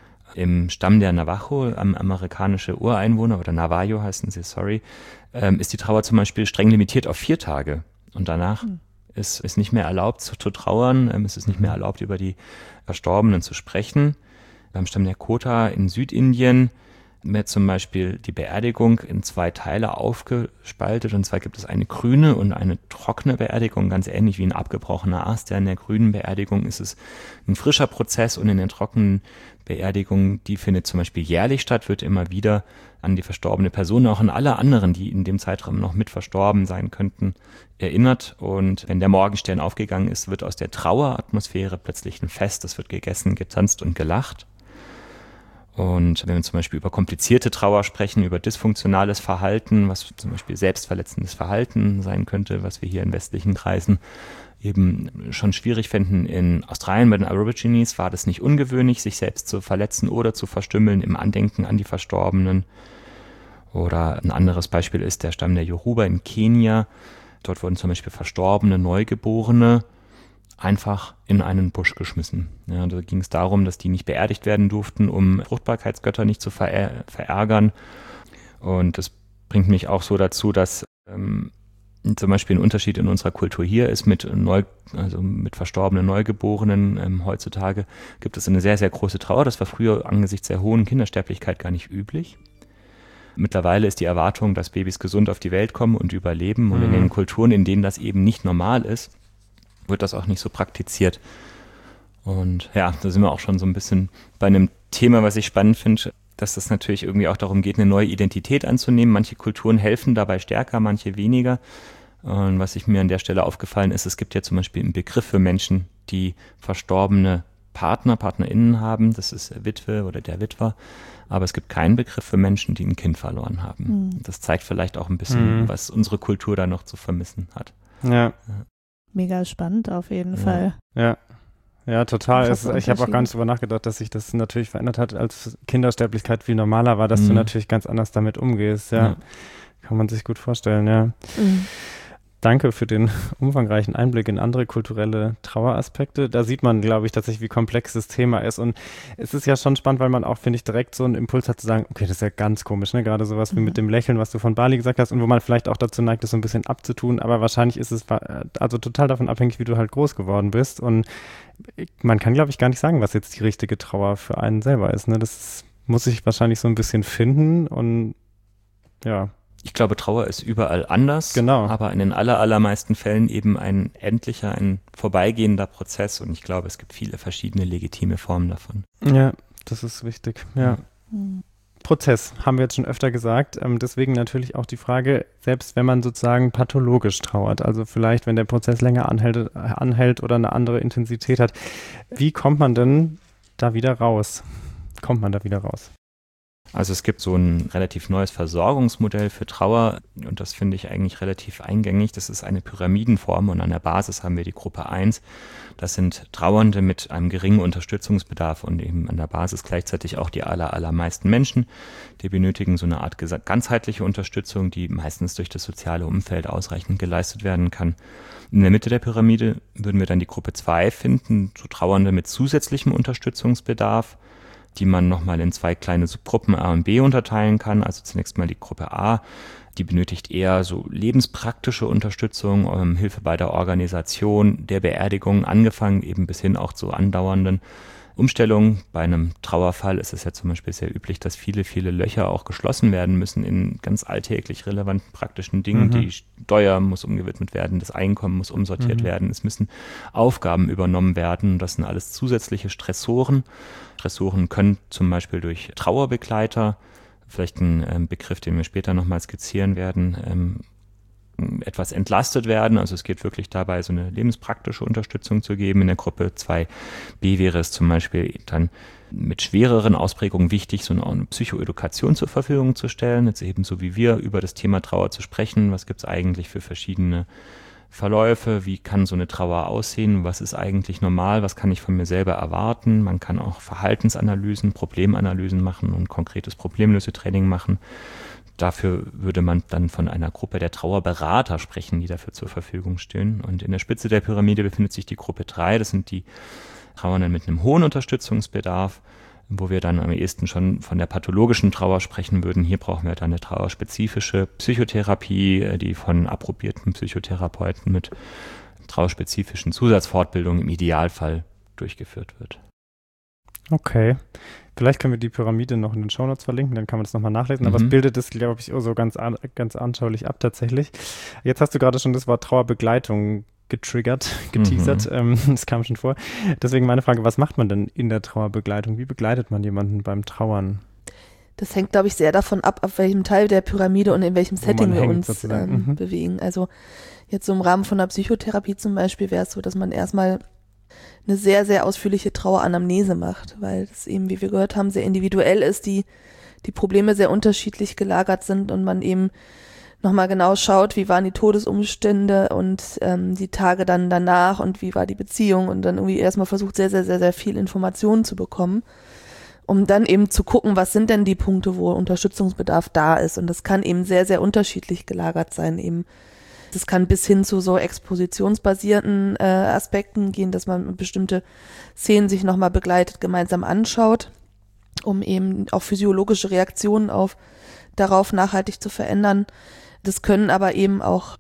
Im Stamm der Navajo, amerikanische Ureinwohner, oder Navajo heißen sie, ist die Trauer zum Beispiel streng limitiert auf 4 Tage. Und danach ist nicht mehr erlaubt zu trauern, es ist nicht mehr erlaubt, über die Verstorbenen zu sprechen. Beim Stamm der Kota in Südindien wird zum Beispiel die Beerdigung in 2 Teile aufgespaltet. Und zwar gibt es eine grüne und eine trockene Beerdigung, ganz ähnlich wie ein abgebrochener Ast. In der grünen Beerdigung ist es ein frischer Prozess und in der trockenen Beerdigung, die findet zum Beispiel jährlich statt, wird immer wieder an die verstorbene Person, auch an alle anderen, die in dem Zeitraum noch mit verstorben sein könnten, erinnert. Und wenn der Morgenstern aufgegangen ist, wird aus der Traueratmosphäre plötzlich ein Fest. Es wird gegessen, getanzt und gelacht. Und wenn wir zum Beispiel über komplizierte Trauer sprechen, über dysfunktionales Verhalten, was zum Beispiel selbstverletzendes Verhalten sein könnte, was wir hier in westlichen Kreisen eben schon schwierig fänden. In Australien bei den Aborigines war das nicht ungewöhnlich, sich selbst zu verletzen oder zu verstümmeln im Andenken an die Verstorbenen. Oder ein anderes Beispiel ist der Stamm der Yoruba in Kenia. Dort wurden zum Beispiel verstorbene Neugeborene einfach in einen Busch geschmissen. Ja, da ging es darum, dass die nicht beerdigt werden durften, um Fruchtbarkeitsgötter nicht zu verärgern. Und das bringt mich auch so dazu, dass zum Beispiel ein Unterschied in unserer Kultur hier ist mit verstorbenen Neugeborenen. Heutzutage gibt es eine sehr, sehr große Trauer. Das war früher angesichts der hohen Kindersterblichkeit gar nicht üblich. Mittlerweile ist die Erwartung, dass Babys gesund auf die Welt kommen und überleben. Und in den Kulturen, in denen das eben nicht normal ist, wird das auch nicht so praktiziert. Und ja, da sind wir auch schon so ein bisschen bei einem Thema, was ich spannend finde, dass das natürlich irgendwie auch darum geht, eine neue Identität anzunehmen. Manche Kulturen helfen dabei stärker, manche weniger. Und was mir an der Stelle aufgefallen ist, es gibt ja zum Beispiel einen Begriff für Menschen, die verstorbene PartnerInnen haben. Das ist Witwe oder der Witwer. Aber es gibt keinen Begriff für Menschen, die ein Kind verloren haben. Das zeigt vielleicht auch ein bisschen, was unsere Kultur da noch zu vermissen hat. Ja. Mega spannend auf jeden Fall. Ja, total. Ich habe auch gar nicht drüber nachgedacht, dass sich das natürlich verändert hat, als Kindersterblichkeit viel normaler war, dass du natürlich ganz anders damit umgehst. Ja. Kann man sich gut vorstellen, ja. Danke für den umfangreichen Einblick in andere kulturelle Traueraspekte. Da sieht man, glaube ich, tatsächlich, wie komplex das Thema ist. Und es ist ja schon spannend, weil man auch, finde ich, direkt so einen Impuls hat zu sagen, okay, das ist ja ganz komisch, ne? Gerade sowas wie mit dem Lächeln, was du von Bali gesagt hast und wo man vielleicht auch dazu neigt, das so ein bisschen abzutun. Aber wahrscheinlich ist es also total davon abhängig, wie du halt groß geworden bist. Und man kann, glaube ich, gar nicht sagen, was jetzt die richtige Trauer für einen selber ist, ne? Das muss sich wahrscheinlich so ein bisschen finden und ja. Ich glaube, Trauer ist überall anders, genau. Aber in den allermeisten Fällen eben ein endlicher, ein vorbeigehender Prozess und ich glaube, es gibt viele verschiedene legitime Formen davon. Ja, das ist wichtig, ja. Prozess, haben wir jetzt schon öfter gesagt, deswegen natürlich auch die Frage, selbst wenn man sozusagen pathologisch trauert, also vielleicht, wenn der Prozess länger anhält oder eine andere Intensität hat, wie kommt man denn da wieder raus? Also es gibt so ein relativ neues Versorgungsmodell für Trauer und das finde ich eigentlich relativ eingängig. Das ist eine Pyramidenform und an der Basis haben wir die Gruppe 1. Das sind Trauernde mit einem geringen Unterstützungsbedarf und eben an der Basis gleichzeitig auch die allermeisten Menschen. Die benötigen so eine Art ganzheitliche Unterstützung, die meistens durch das soziale Umfeld ausreichend geleistet werden kann. In der Mitte der Pyramide würden wir dann die Gruppe 2 finden, so Trauernde mit zusätzlichem Unterstützungsbedarf, die man nochmal in 2 kleine Subgruppen A und B unterteilen kann. Also zunächst mal die Gruppe A, die benötigt eher so lebenspraktische Unterstützung, Hilfe bei der Organisation, der Beerdigung, angefangen eben bis hin auch zu andauernden Umstellungen. Bei einem Trauerfall ist es ja zum Beispiel sehr üblich, dass viele Löcher auch geschlossen werden müssen in ganz alltäglich relevanten praktischen Dingen. Die Steuer muss umgewidmet werden, das Einkommen muss umsortiert werden, es müssen Aufgaben übernommen werden. Das sind alles zusätzliche Stressoren. Stressoren können zum Beispiel durch Trauerbegleiter, vielleicht ein Begriff, den wir später nochmal skizzieren werden, etwas entlastet werden. Also es geht wirklich dabei, so eine lebenspraktische Unterstützung zu geben. In der Gruppe 2b wäre es zum Beispiel dann mit schwereren Ausprägungen wichtig, so eine Psychoedukation zur Verfügung zu stellen. Jetzt eben so wie wir über das Thema Trauer zu sprechen. Was gibt es eigentlich für verschiedene Verläufe? Wie kann so eine Trauer aussehen? Was ist eigentlich normal? Was kann ich von mir selber erwarten? Man kann auch Verhaltensanalysen, Problemanalysen machen und konkretes Problemlösetraining machen. Dafür würde man dann von einer Gruppe der Trauerberater sprechen, die dafür zur Verfügung stehen. Und in der Spitze der Pyramide befindet sich die Gruppe 3. Das sind die Trauernden mit einem hohen Unterstützungsbedarf, wo wir dann am ehesten schon von der pathologischen Trauer sprechen würden. Hier brauchen wir dann eine trauerspezifische Psychotherapie, die von approbierten Psychotherapeuten mit trauerspezifischen Zusatzfortbildungen im Idealfall durchgeführt wird. Okay. Vielleicht können wir die Pyramide noch in den Shownotes verlinken, dann kann man das nochmal nachlesen. Aber es bildet es, glaube ich, so ganz anschaulich ab tatsächlich. Jetzt hast du gerade schon das Wort Trauerbegleitung geteasert. Das kam schon vor. Deswegen meine Frage, was macht man denn in der Trauerbegleitung? Wie begleitet man jemanden beim Trauern? Das hängt, glaube ich, sehr davon ab, auf welchem Teil der Pyramide und in welchem Setting wir uns bewegen. Also jetzt so im Rahmen von einer Psychotherapie zum Beispiel wäre es so, dass man erstmal eine sehr, sehr ausführliche Traueranamnese macht, weil das eben, wie wir gehört haben, sehr individuell ist, die Probleme sehr unterschiedlich gelagert sind und man eben nochmal genau schaut, wie waren die Todesumstände und die Tage dann danach und wie war die Beziehung und dann irgendwie erstmal versucht, sehr, sehr, sehr, sehr viel Informationen zu bekommen, um dann eben zu gucken, was sind denn die Punkte, wo Unterstützungsbedarf da ist. Und das kann eben sehr, sehr unterschiedlich gelagert sein. Eben, das kann bis hin zu so expositionsbasierten Aspekten gehen, dass man bestimmte Szenen sich nochmal begleitet gemeinsam anschaut, um eben auch physiologische Reaktionen darauf nachhaltig zu verändern. Das können aber eben auch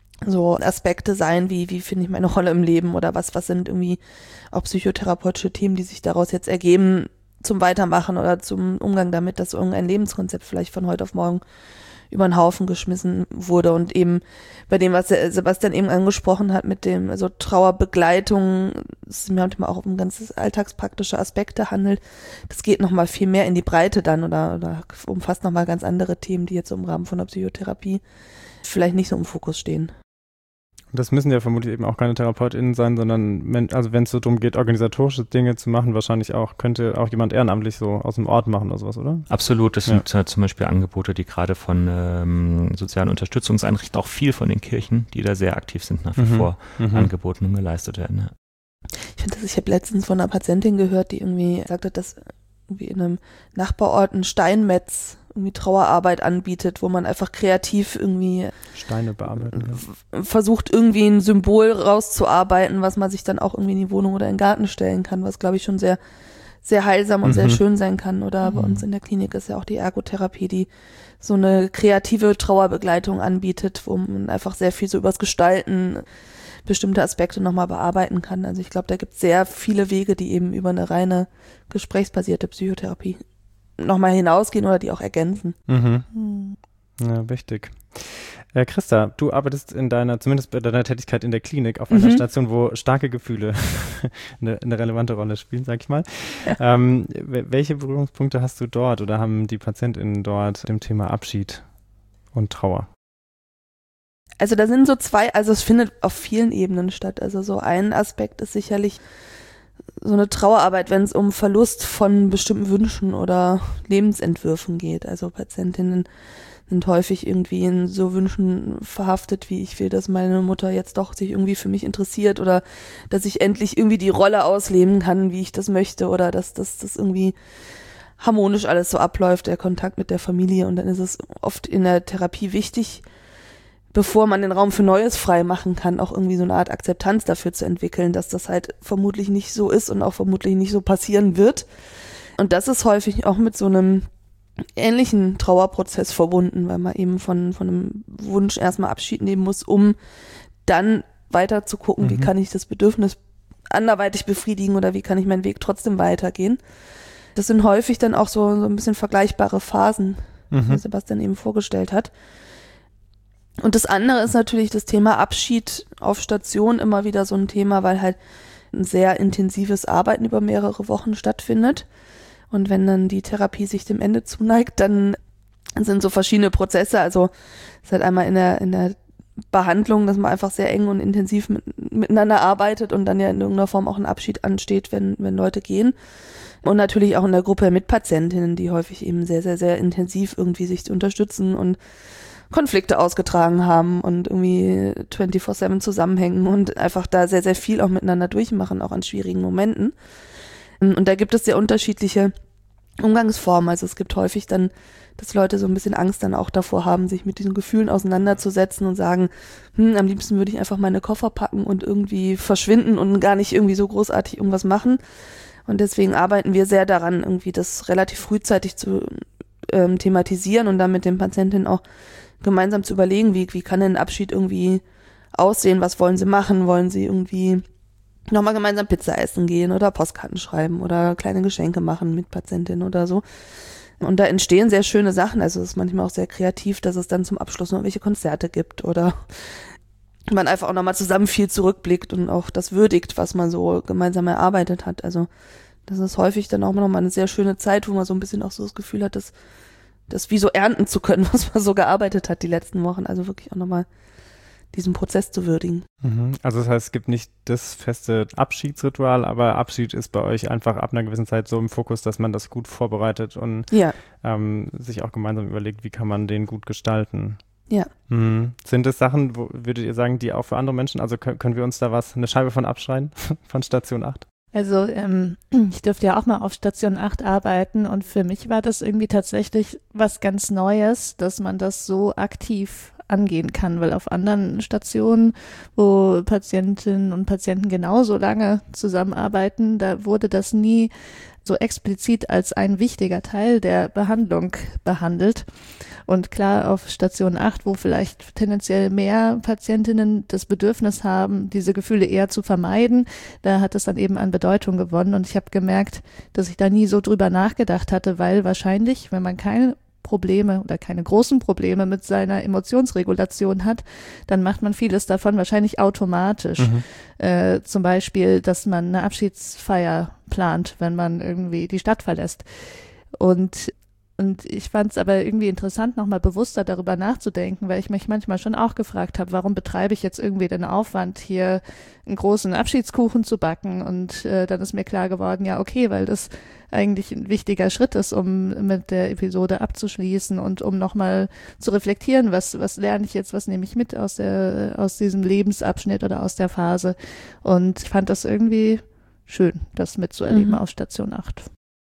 so Aspekte sein, wie finde ich meine Rolle im Leben oder was sind irgendwie auch psychotherapeutische Themen, die sich daraus jetzt ergeben zum Weitermachen oder zum Umgang damit, dass irgendein Lebenskonzept vielleicht von heute auf morgen über den Haufen geschmissen wurde. Und eben bei dem, was Sebastian eben angesprochen hat mit dem, also Trauerbegleitung, das mir manchmal auch um ganz alltagspraktische Aspekte handelt, das geht nochmal viel mehr in die Breite dann oder umfasst nochmal ganz andere Themen, die jetzt im Rahmen von der Psychotherapie vielleicht nicht so im Fokus stehen. Das müssen ja vermutlich eben auch keine TherapeutInnen sein, sondern wenn es so darum geht, organisatorische Dinge zu machen, wahrscheinlich könnte auch jemand ehrenamtlich so aus dem Ort machen oder sowas, oder? Absolut, das sind zum Beispiel Angebote, die gerade von sozialen Unterstützungseinrichtungen, auch viel von den Kirchen, die da sehr aktiv sind, nach wie vor angeboten und geleistet werden. Ja. Ich habe letztens von einer Patientin gehört, die irgendwie sagte, dass irgendwie in einem Nachbarort ein Steinmetz irgendwie Trauerarbeit anbietet, wo man einfach kreativ irgendwie Steine bearbeiten, versucht irgendwie ein Symbol rauszuarbeiten, was man sich dann auch irgendwie in die Wohnung oder in den Garten stellen kann, was glaube ich schon sehr, sehr heilsam und sehr schön sein kann. Oder bei uns in der Klinik ist ja auch die Ergotherapie, die so eine kreative Trauerbegleitung anbietet, wo man einfach sehr viel so übers Gestalten bestimmte Aspekte nochmal bearbeiten kann. Also ich glaube, da gibt es sehr viele Wege, die eben über eine reine gesprächsbasierte Psychotherapie nochmal hinausgehen oder die auch ergänzen. Ja, wichtig. Christa, du arbeitest zumindest bei deiner Tätigkeit in der Klinik auf einer Station, wo starke Gefühle eine relevante Rolle spielen, sag ich mal. Ja. Welche Berührungspunkte hast du dort oder haben die PatientInnen dort mit dem Thema Abschied und Trauer? Also da sind so es findet auf vielen Ebenen statt. Also so ein Aspekt ist sicherlich so eine Trauerarbeit, wenn es um Verlust von bestimmten Wünschen oder Lebensentwürfen geht. Also Patientinnen sind häufig irgendwie in so Wünschen verhaftet, wie ich will, dass meine Mutter jetzt doch sich irgendwie für mich interessiert oder dass ich endlich irgendwie die Rolle ausleben kann, wie ich das möchte oder dass das irgendwie harmonisch alles so abläuft, der Kontakt mit der Familie. Und dann ist es oft in der Therapie wichtig, bevor man den Raum für Neues frei machen kann, auch irgendwie so eine Art Akzeptanz dafür zu entwickeln, dass das halt vermutlich nicht so ist und auch vermutlich nicht so passieren wird. Und das ist häufig auch mit so einem ähnlichen Trauerprozess verbunden, weil man eben von einem Wunsch erstmal Abschied nehmen muss, um dann weiter zu gucken, wie kann ich das Bedürfnis anderweitig befriedigen oder wie kann ich meinen Weg trotzdem weitergehen. Das sind häufig dann auch so ein bisschen vergleichbare Phasen, wie Sebastian eben vorgestellt hat. Und das andere ist natürlich das Thema Abschied auf Station immer wieder so ein Thema, weil halt ein sehr intensives Arbeiten über mehrere Wochen stattfindet. Und wenn dann die Therapie sich dem Ende zuneigt, dann sind so verschiedene Prozesse. Also es ist halt einmal in der Behandlung, dass man einfach sehr eng und intensiv miteinander arbeitet und dann ja in irgendeiner Form auch ein Abschied ansteht, wenn Leute gehen. Und natürlich auch in der Gruppe mit Patientinnen, die häufig eben sehr, sehr, sehr intensiv irgendwie sich unterstützen und Konflikte ausgetragen haben und irgendwie 24/7 zusammenhängen und einfach da sehr, sehr viel auch miteinander durchmachen, auch an schwierigen Momenten. Und da gibt es sehr unterschiedliche Umgangsformen. Also es gibt häufig dann, dass Leute so ein bisschen Angst dann auch davor haben, sich mit diesen Gefühlen auseinanderzusetzen und sagen, am liebsten würde ich einfach meine Koffer packen und irgendwie verschwinden und gar nicht irgendwie so großartig irgendwas machen. Und deswegen arbeiten wir sehr daran, irgendwie das relativ frühzeitig zu thematisieren und dann mit den Patientinnen auch gemeinsam zu überlegen, wie kann denn ein Abschied irgendwie aussehen, was wollen sie machen, wollen sie irgendwie nochmal gemeinsam Pizza essen gehen oder Postkarten schreiben oder kleine Geschenke machen mit Patientinnen oder so. Und da entstehen sehr schöne Sachen, also es ist manchmal auch sehr kreativ, dass es dann zum Abschluss noch welche Konzerte gibt oder man einfach auch nochmal zusammen viel zurückblickt und auch das würdigt, was man so gemeinsam erarbeitet hat. Also das ist häufig dann auch nochmal eine sehr schöne Zeit, wo man so ein bisschen auch so das Gefühl hat, das wie so ernten zu können, was man so gearbeitet hat die letzten Wochen. Also wirklich auch nochmal diesen Prozess zu würdigen. Also das heißt, es gibt nicht das feste Abschiedsritual, aber Abschied ist bei euch einfach ab einer gewissen Zeit so im Fokus, dass man das gut vorbereitet und sich auch gemeinsam überlegt, wie kann man den gut gestalten. Ja. Sind es Sachen, würdet ihr sagen, die auch für andere Menschen, also können wir uns da eine Scheibe von abschneiden, von Station 8? Also ich durfte ja auch mal auf Station 8 arbeiten und für mich war das irgendwie tatsächlich was ganz Neues, dass man das so aktiv angehen kann, weil auf anderen Stationen, wo Patientinnen und Patienten genauso lange zusammenarbeiten, da wurde das nie so explizit als ein wichtiger Teil der Behandlung behandelt. Und klar, auf Station 8, wo vielleicht tendenziell mehr Patientinnen das Bedürfnis haben, diese Gefühle eher zu vermeiden, da hat es dann eben an Bedeutung gewonnen. Und ich habe gemerkt, dass ich da nie so drüber nachgedacht hatte, weil wahrscheinlich, wenn man keine Probleme oder keine großen Probleme mit seiner Emotionsregulation hat, dann macht man vieles davon wahrscheinlich automatisch. Zum Beispiel, dass man eine Abschiedsfeier plant, wenn man irgendwie die Stadt verlässt. Und ich fand es aber irgendwie interessant, nochmal bewusster darüber nachzudenken, weil ich mich manchmal schon auch gefragt habe, warum betreibe ich jetzt irgendwie den Aufwand, hier einen großen Abschiedskuchen zu backen? Und dann ist mir klar geworden, ja okay, weil das eigentlich ein wichtiger Schritt ist, um mit der Episode abzuschließen und um nochmal zu reflektieren, was lerne ich jetzt, was nehme ich mit aus diesem Lebensabschnitt oder aus der Phase. Und ich fand das irgendwie schön, das mitzuerleben auf Station 8.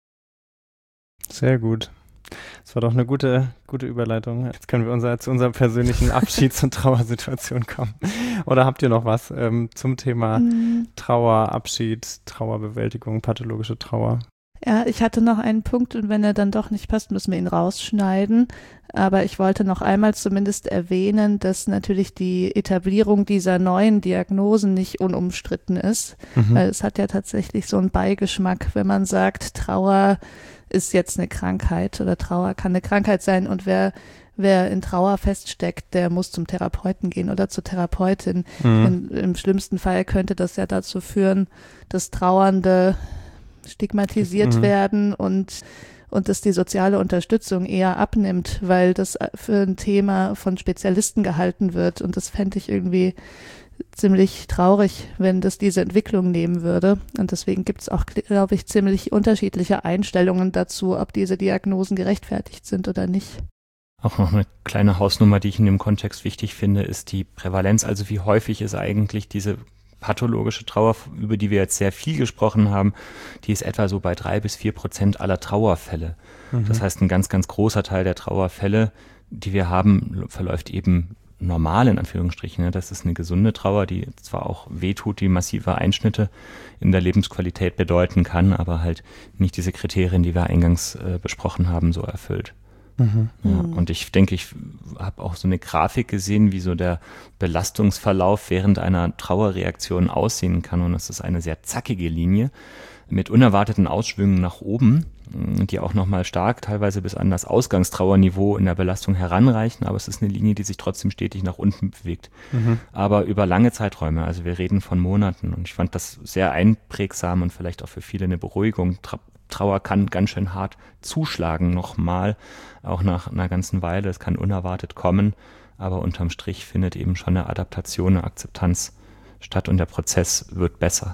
Sehr gut. Das war doch eine gute Überleitung. Jetzt können wir zu unserer persönlichen Abschieds- und Trauersituation kommen. Oder habt ihr noch was zum Thema Trauer, Abschied, Trauerbewältigung, pathologische Trauer? Ja, ich hatte noch einen Punkt und wenn er dann doch nicht passt, müssen wir ihn rausschneiden. Aber ich wollte noch einmal zumindest erwähnen, dass natürlich die Etablierung dieser neuen Diagnosen nicht unumstritten ist. Weil es hat ja tatsächlich so einen Beigeschmack, wenn man sagt, Trauer ist jetzt eine Krankheit oder Trauer kann eine Krankheit sein und wer in Trauer feststeckt, der muss zum Therapeuten gehen oder zur Therapeutin. Im schlimmsten Fall könnte das ja dazu führen, dass Trauernde stigmatisiert werden und dass die soziale Unterstützung eher abnimmt, weil das für ein Thema von Spezialisten gehalten wird. Und das fände ich irgendwie ziemlich traurig, wenn das diese Entwicklung nehmen würde. Und deswegen gibt es auch, glaube ich, ziemlich unterschiedliche Einstellungen dazu, ob diese Diagnosen gerechtfertigt sind oder nicht. Auch noch eine kleine Hausnummer, die ich in dem Kontext wichtig finde, ist die Prävalenz. Also wie häufig ist eigentlich diese pathologische Trauer, über die wir jetzt sehr viel gesprochen haben, die ist etwa so bei 3-4% aller Trauerfälle. Das heißt, ein ganz, ganz großer Teil der Trauerfälle, die wir haben, verläuft eben normal in Anführungsstrichen. Das ist eine gesunde Trauer, die zwar auch wehtut, die massive Einschnitte in der Lebensqualität bedeuten kann, aber halt nicht diese Kriterien, die wir eingangs besprochen haben, so erfüllt. Ja, und ich denke, ich habe auch so eine Grafik gesehen, wie so der Belastungsverlauf während einer Trauerreaktion aussehen kann. Und das ist eine sehr zackige Linie mit unerwarteten Ausschwüngen nach oben, die auch nochmal stark teilweise bis an das Ausgangstrauerniveau in der Belastung heranreichen. Aber es ist eine Linie, die sich trotzdem stetig nach unten bewegt. Aber über lange Zeiträume, also wir reden von Monaten. Und ich fand das sehr einprägsam und vielleicht auch für viele eine Beruhigung. Trauer kann ganz schön hart zuschlagen nochmal, auch nach einer ganzen Weile. Es kann unerwartet kommen, aber unterm Strich findet eben schon eine Adaptation, eine Akzeptanz statt und der Prozess wird besser.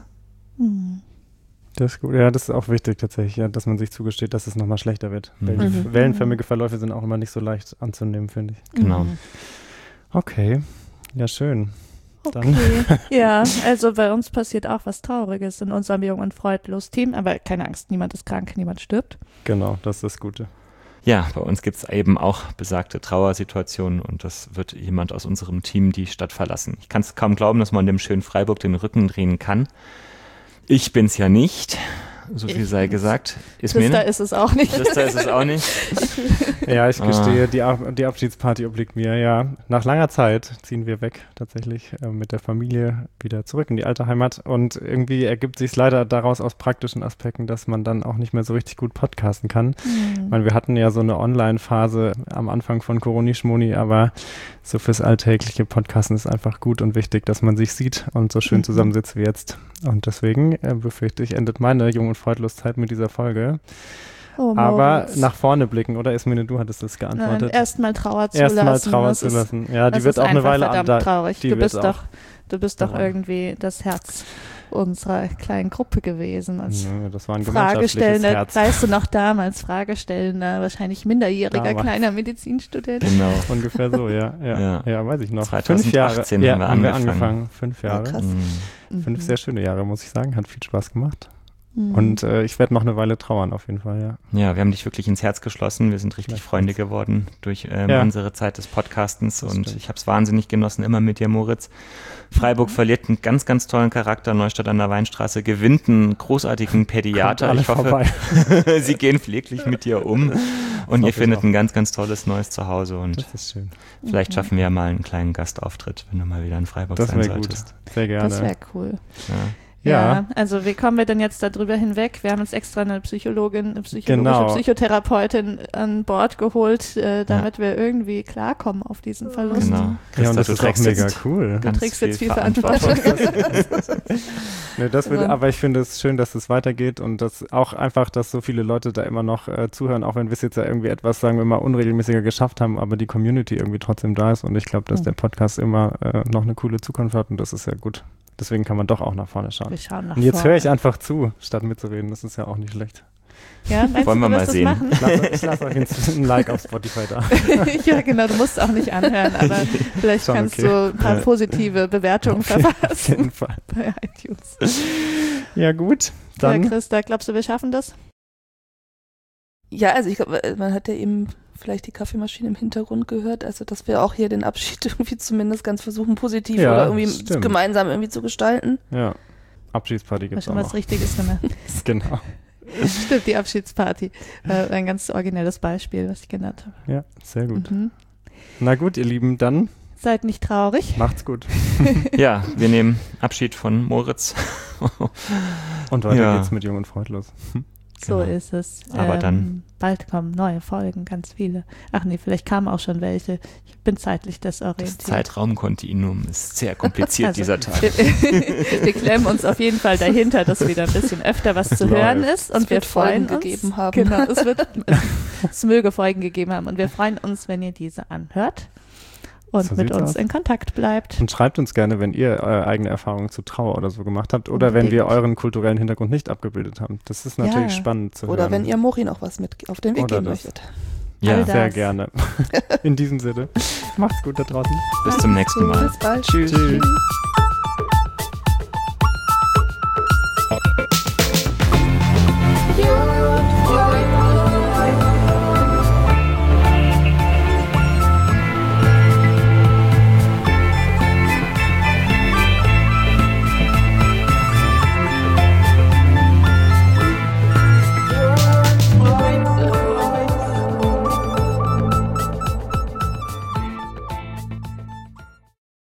Das ist gut. Ja, das ist auch wichtig tatsächlich, ja, dass man sich zugesteht, dass es nochmal schlechter wird. Wellenförmige Verläufe sind auch immer nicht so leicht anzunehmen, finde ich. Genau. Okay, ja schön. Okay, ja, also bei uns passiert auch was Trauriges in unserem Jung und Freudlos-Team, aber keine Angst, niemand ist krank, niemand stirbt. Genau, das ist das Gute. Ja, bei uns gibt es eben auch besagte Trauersituationen und das wird jemand aus unserem Team die Stadt verlassen. Ich kann es kaum glauben, dass man dem schönen Freiburg den Rücken drehen kann. Ich bin's ja nicht. So viel sei gesagt. Trista ist es auch nicht. Trista ist es auch nicht. Ja, ich gestehe, die Abschiedsparty obliegt mir, ja. Nach langer Zeit ziehen wir weg, tatsächlich, mit der Familie wieder zurück in die alte Heimat. Und irgendwie ergibt sich es leider daraus aus praktischen Aspekten, dass man dann auch nicht mehr so richtig gut podcasten kann. Ich meine, wir hatten ja so eine Online-Phase am Anfang von Coroni-Schmoni, aber so fürs alltägliche Podcasten ist einfach gut und wichtig, dass man sich sieht und so schön zusammensitzt wie jetzt. Und deswegen befürchte ich, endet meine Jung- und Freudlos-Zeit mit dieser Folge. Aber Moritz. nach vorne blicken, oder Ismene, du hattest das geantwortet. Erstmal Trauer zulassen. Erstmal Trauer zulassen. Ja, die wird auch eine Weile verdammt traurig. Die Du bist wird auch- doch irgendwie das Herz unserer kleinen Gruppe gewesen. Als Ja, das war ein gemeinschaftliches Fragestellender, Herz. weißt du noch damals, Fragestellender, wahrscheinlich minderjähriger Damals. kleiner Medizinstudent. Genau. Ungefähr so, ja. Ja, weiß ich noch. 2018 5 Jahre haben wir haben wir angefangen. 5 Jahre. krass. Mhm. 5 sehr schöne Jahre, muss ich sagen. Hat viel Spaß gemacht. Mhm. Und ich werde noch eine Weile trauern, auf jeden Fall, ja. Ja, wir haben dich wirklich ins Herz geschlossen. Wir sind richtig Freunde geworden durch Ja. unsere Zeit des Podcastens. Das Und stimmt. ich habe es wahnsinnig genossen, immer mit dir, Moritz. Freiburg verliert einen ganz, ganz tollen Charakter. Neustadt an der Weinstraße gewinnt einen großartigen Pädiater. Kommt alle Ich hoffe, vorbei. sie gehen pfleglich mit dir um. Und hoffe ihr ich findet auch. ein ganz, ganz tolles neues Zuhause. Und Das ist schön. vielleicht schaffen wir ja mal einen kleinen Gastauftritt, wenn du mal wieder in Freiburg Das sein wäre gut. solltest. Sehr gerne. Das wäre cool. Ja. Ja. Also wie kommen wir denn jetzt darüber hinweg? Wir haben uns extra eine Psychologin, eine psychologische Genau. Psychotherapeutin an Bord geholt, damit wir irgendwie klarkommen auf diesen Verlust. Genau. Ja, und Christa, das du ist auch trägst mega jetzt cool. Du ganz trägst jetzt viel Verantwortung. Ne, das wird, aber ich finde es schön, dass es weitergeht und dass auch einfach, dass so viele Leute da immer noch zuhören, auch wenn wir es jetzt ja irgendwie etwas, sagen wir mal, unregelmäßiger geschafft haben, aber die Community irgendwie trotzdem da ist und ich glaube, dass der Podcast immer noch eine coole Zukunft hat und das ist ja gut. Deswegen kann man doch auch nach vorne schauen. Wir schauen nach Und jetzt vorne. höre ich einfach zu, statt mitzureden. Das ist ja auch nicht schlecht. Ja, meinst Wollen du, wir du mal wirst das sehen. machen? Ich lasse euch jetzt ein Like auf Spotify da. Ja, genau, du musst auch nicht anhören, aber vielleicht Schon kannst okay. du ein paar Ja. positive Bewertungen Auf jeden verfassen Fall. bei iTunes. Ja gut, Ja, dann Christa, glaubst du, wir schaffen das? Ja, also ich glaube, man hat ja eben vielleicht die Kaffeemaschine im Hintergrund gehört, also dass wir auch hier den Abschied irgendwie zumindest ganz versuchen, positiv Ja, oder irgendwie stimmt. gemeinsam irgendwie zu gestalten. ja, Abschiedsparty War gibt es auch schon was noch. Richtiges gemacht. Genau. Stimmt, die Abschiedsparty. Ein ganz originelles Beispiel, was ich genannt habe. Ja, sehr gut. Mhm. Na gut, ihr Lieben, dann Seid nicht traurig. macht's gut. Ja, wir nehmen Abschied von Moritz. Und weiter Ja. geht's mit Jung und Freudlos. So Genau. ist es. Aber dann- Bald kommen neue Folgen, ganz viele. Ach nee, vielleicht kamen auch schon welche. Ich bin zeitlich desorientiert. Das Zeitraumkontinuum ist sehr kompliziert Also, dieser Tag. wir klemmen uns auf jeden Fall dahinter, dass wieder ein bisschen öfter was zu hören ist. Und Es wir wird Folgen freuen uns. gegeben haben. Genau, es möge Folgen gegeben haben. Und wir freuen uns, wenn ihr diese anhört und So mit sieht's uns aus. in Kontakt bleibt. Und schreibt uns gerne, wenn ihr eigene Erfahrungen zu Trauer oder so gemacht habt oder wenn wir Unbedingt. euren kulturellen Hintergrund nicht abgebildet haben. Das ist natürlich Ja. spannend zu Oder hören. wenn ihr Mori noch was mit auf den Weg Oder geben das. möchtet. Ja, All Sehr das. gerne. In diesem Sinne. Macht's gut da draußen. bis zum nächsten Mal. Bis bald. Tschüss. Tschüss.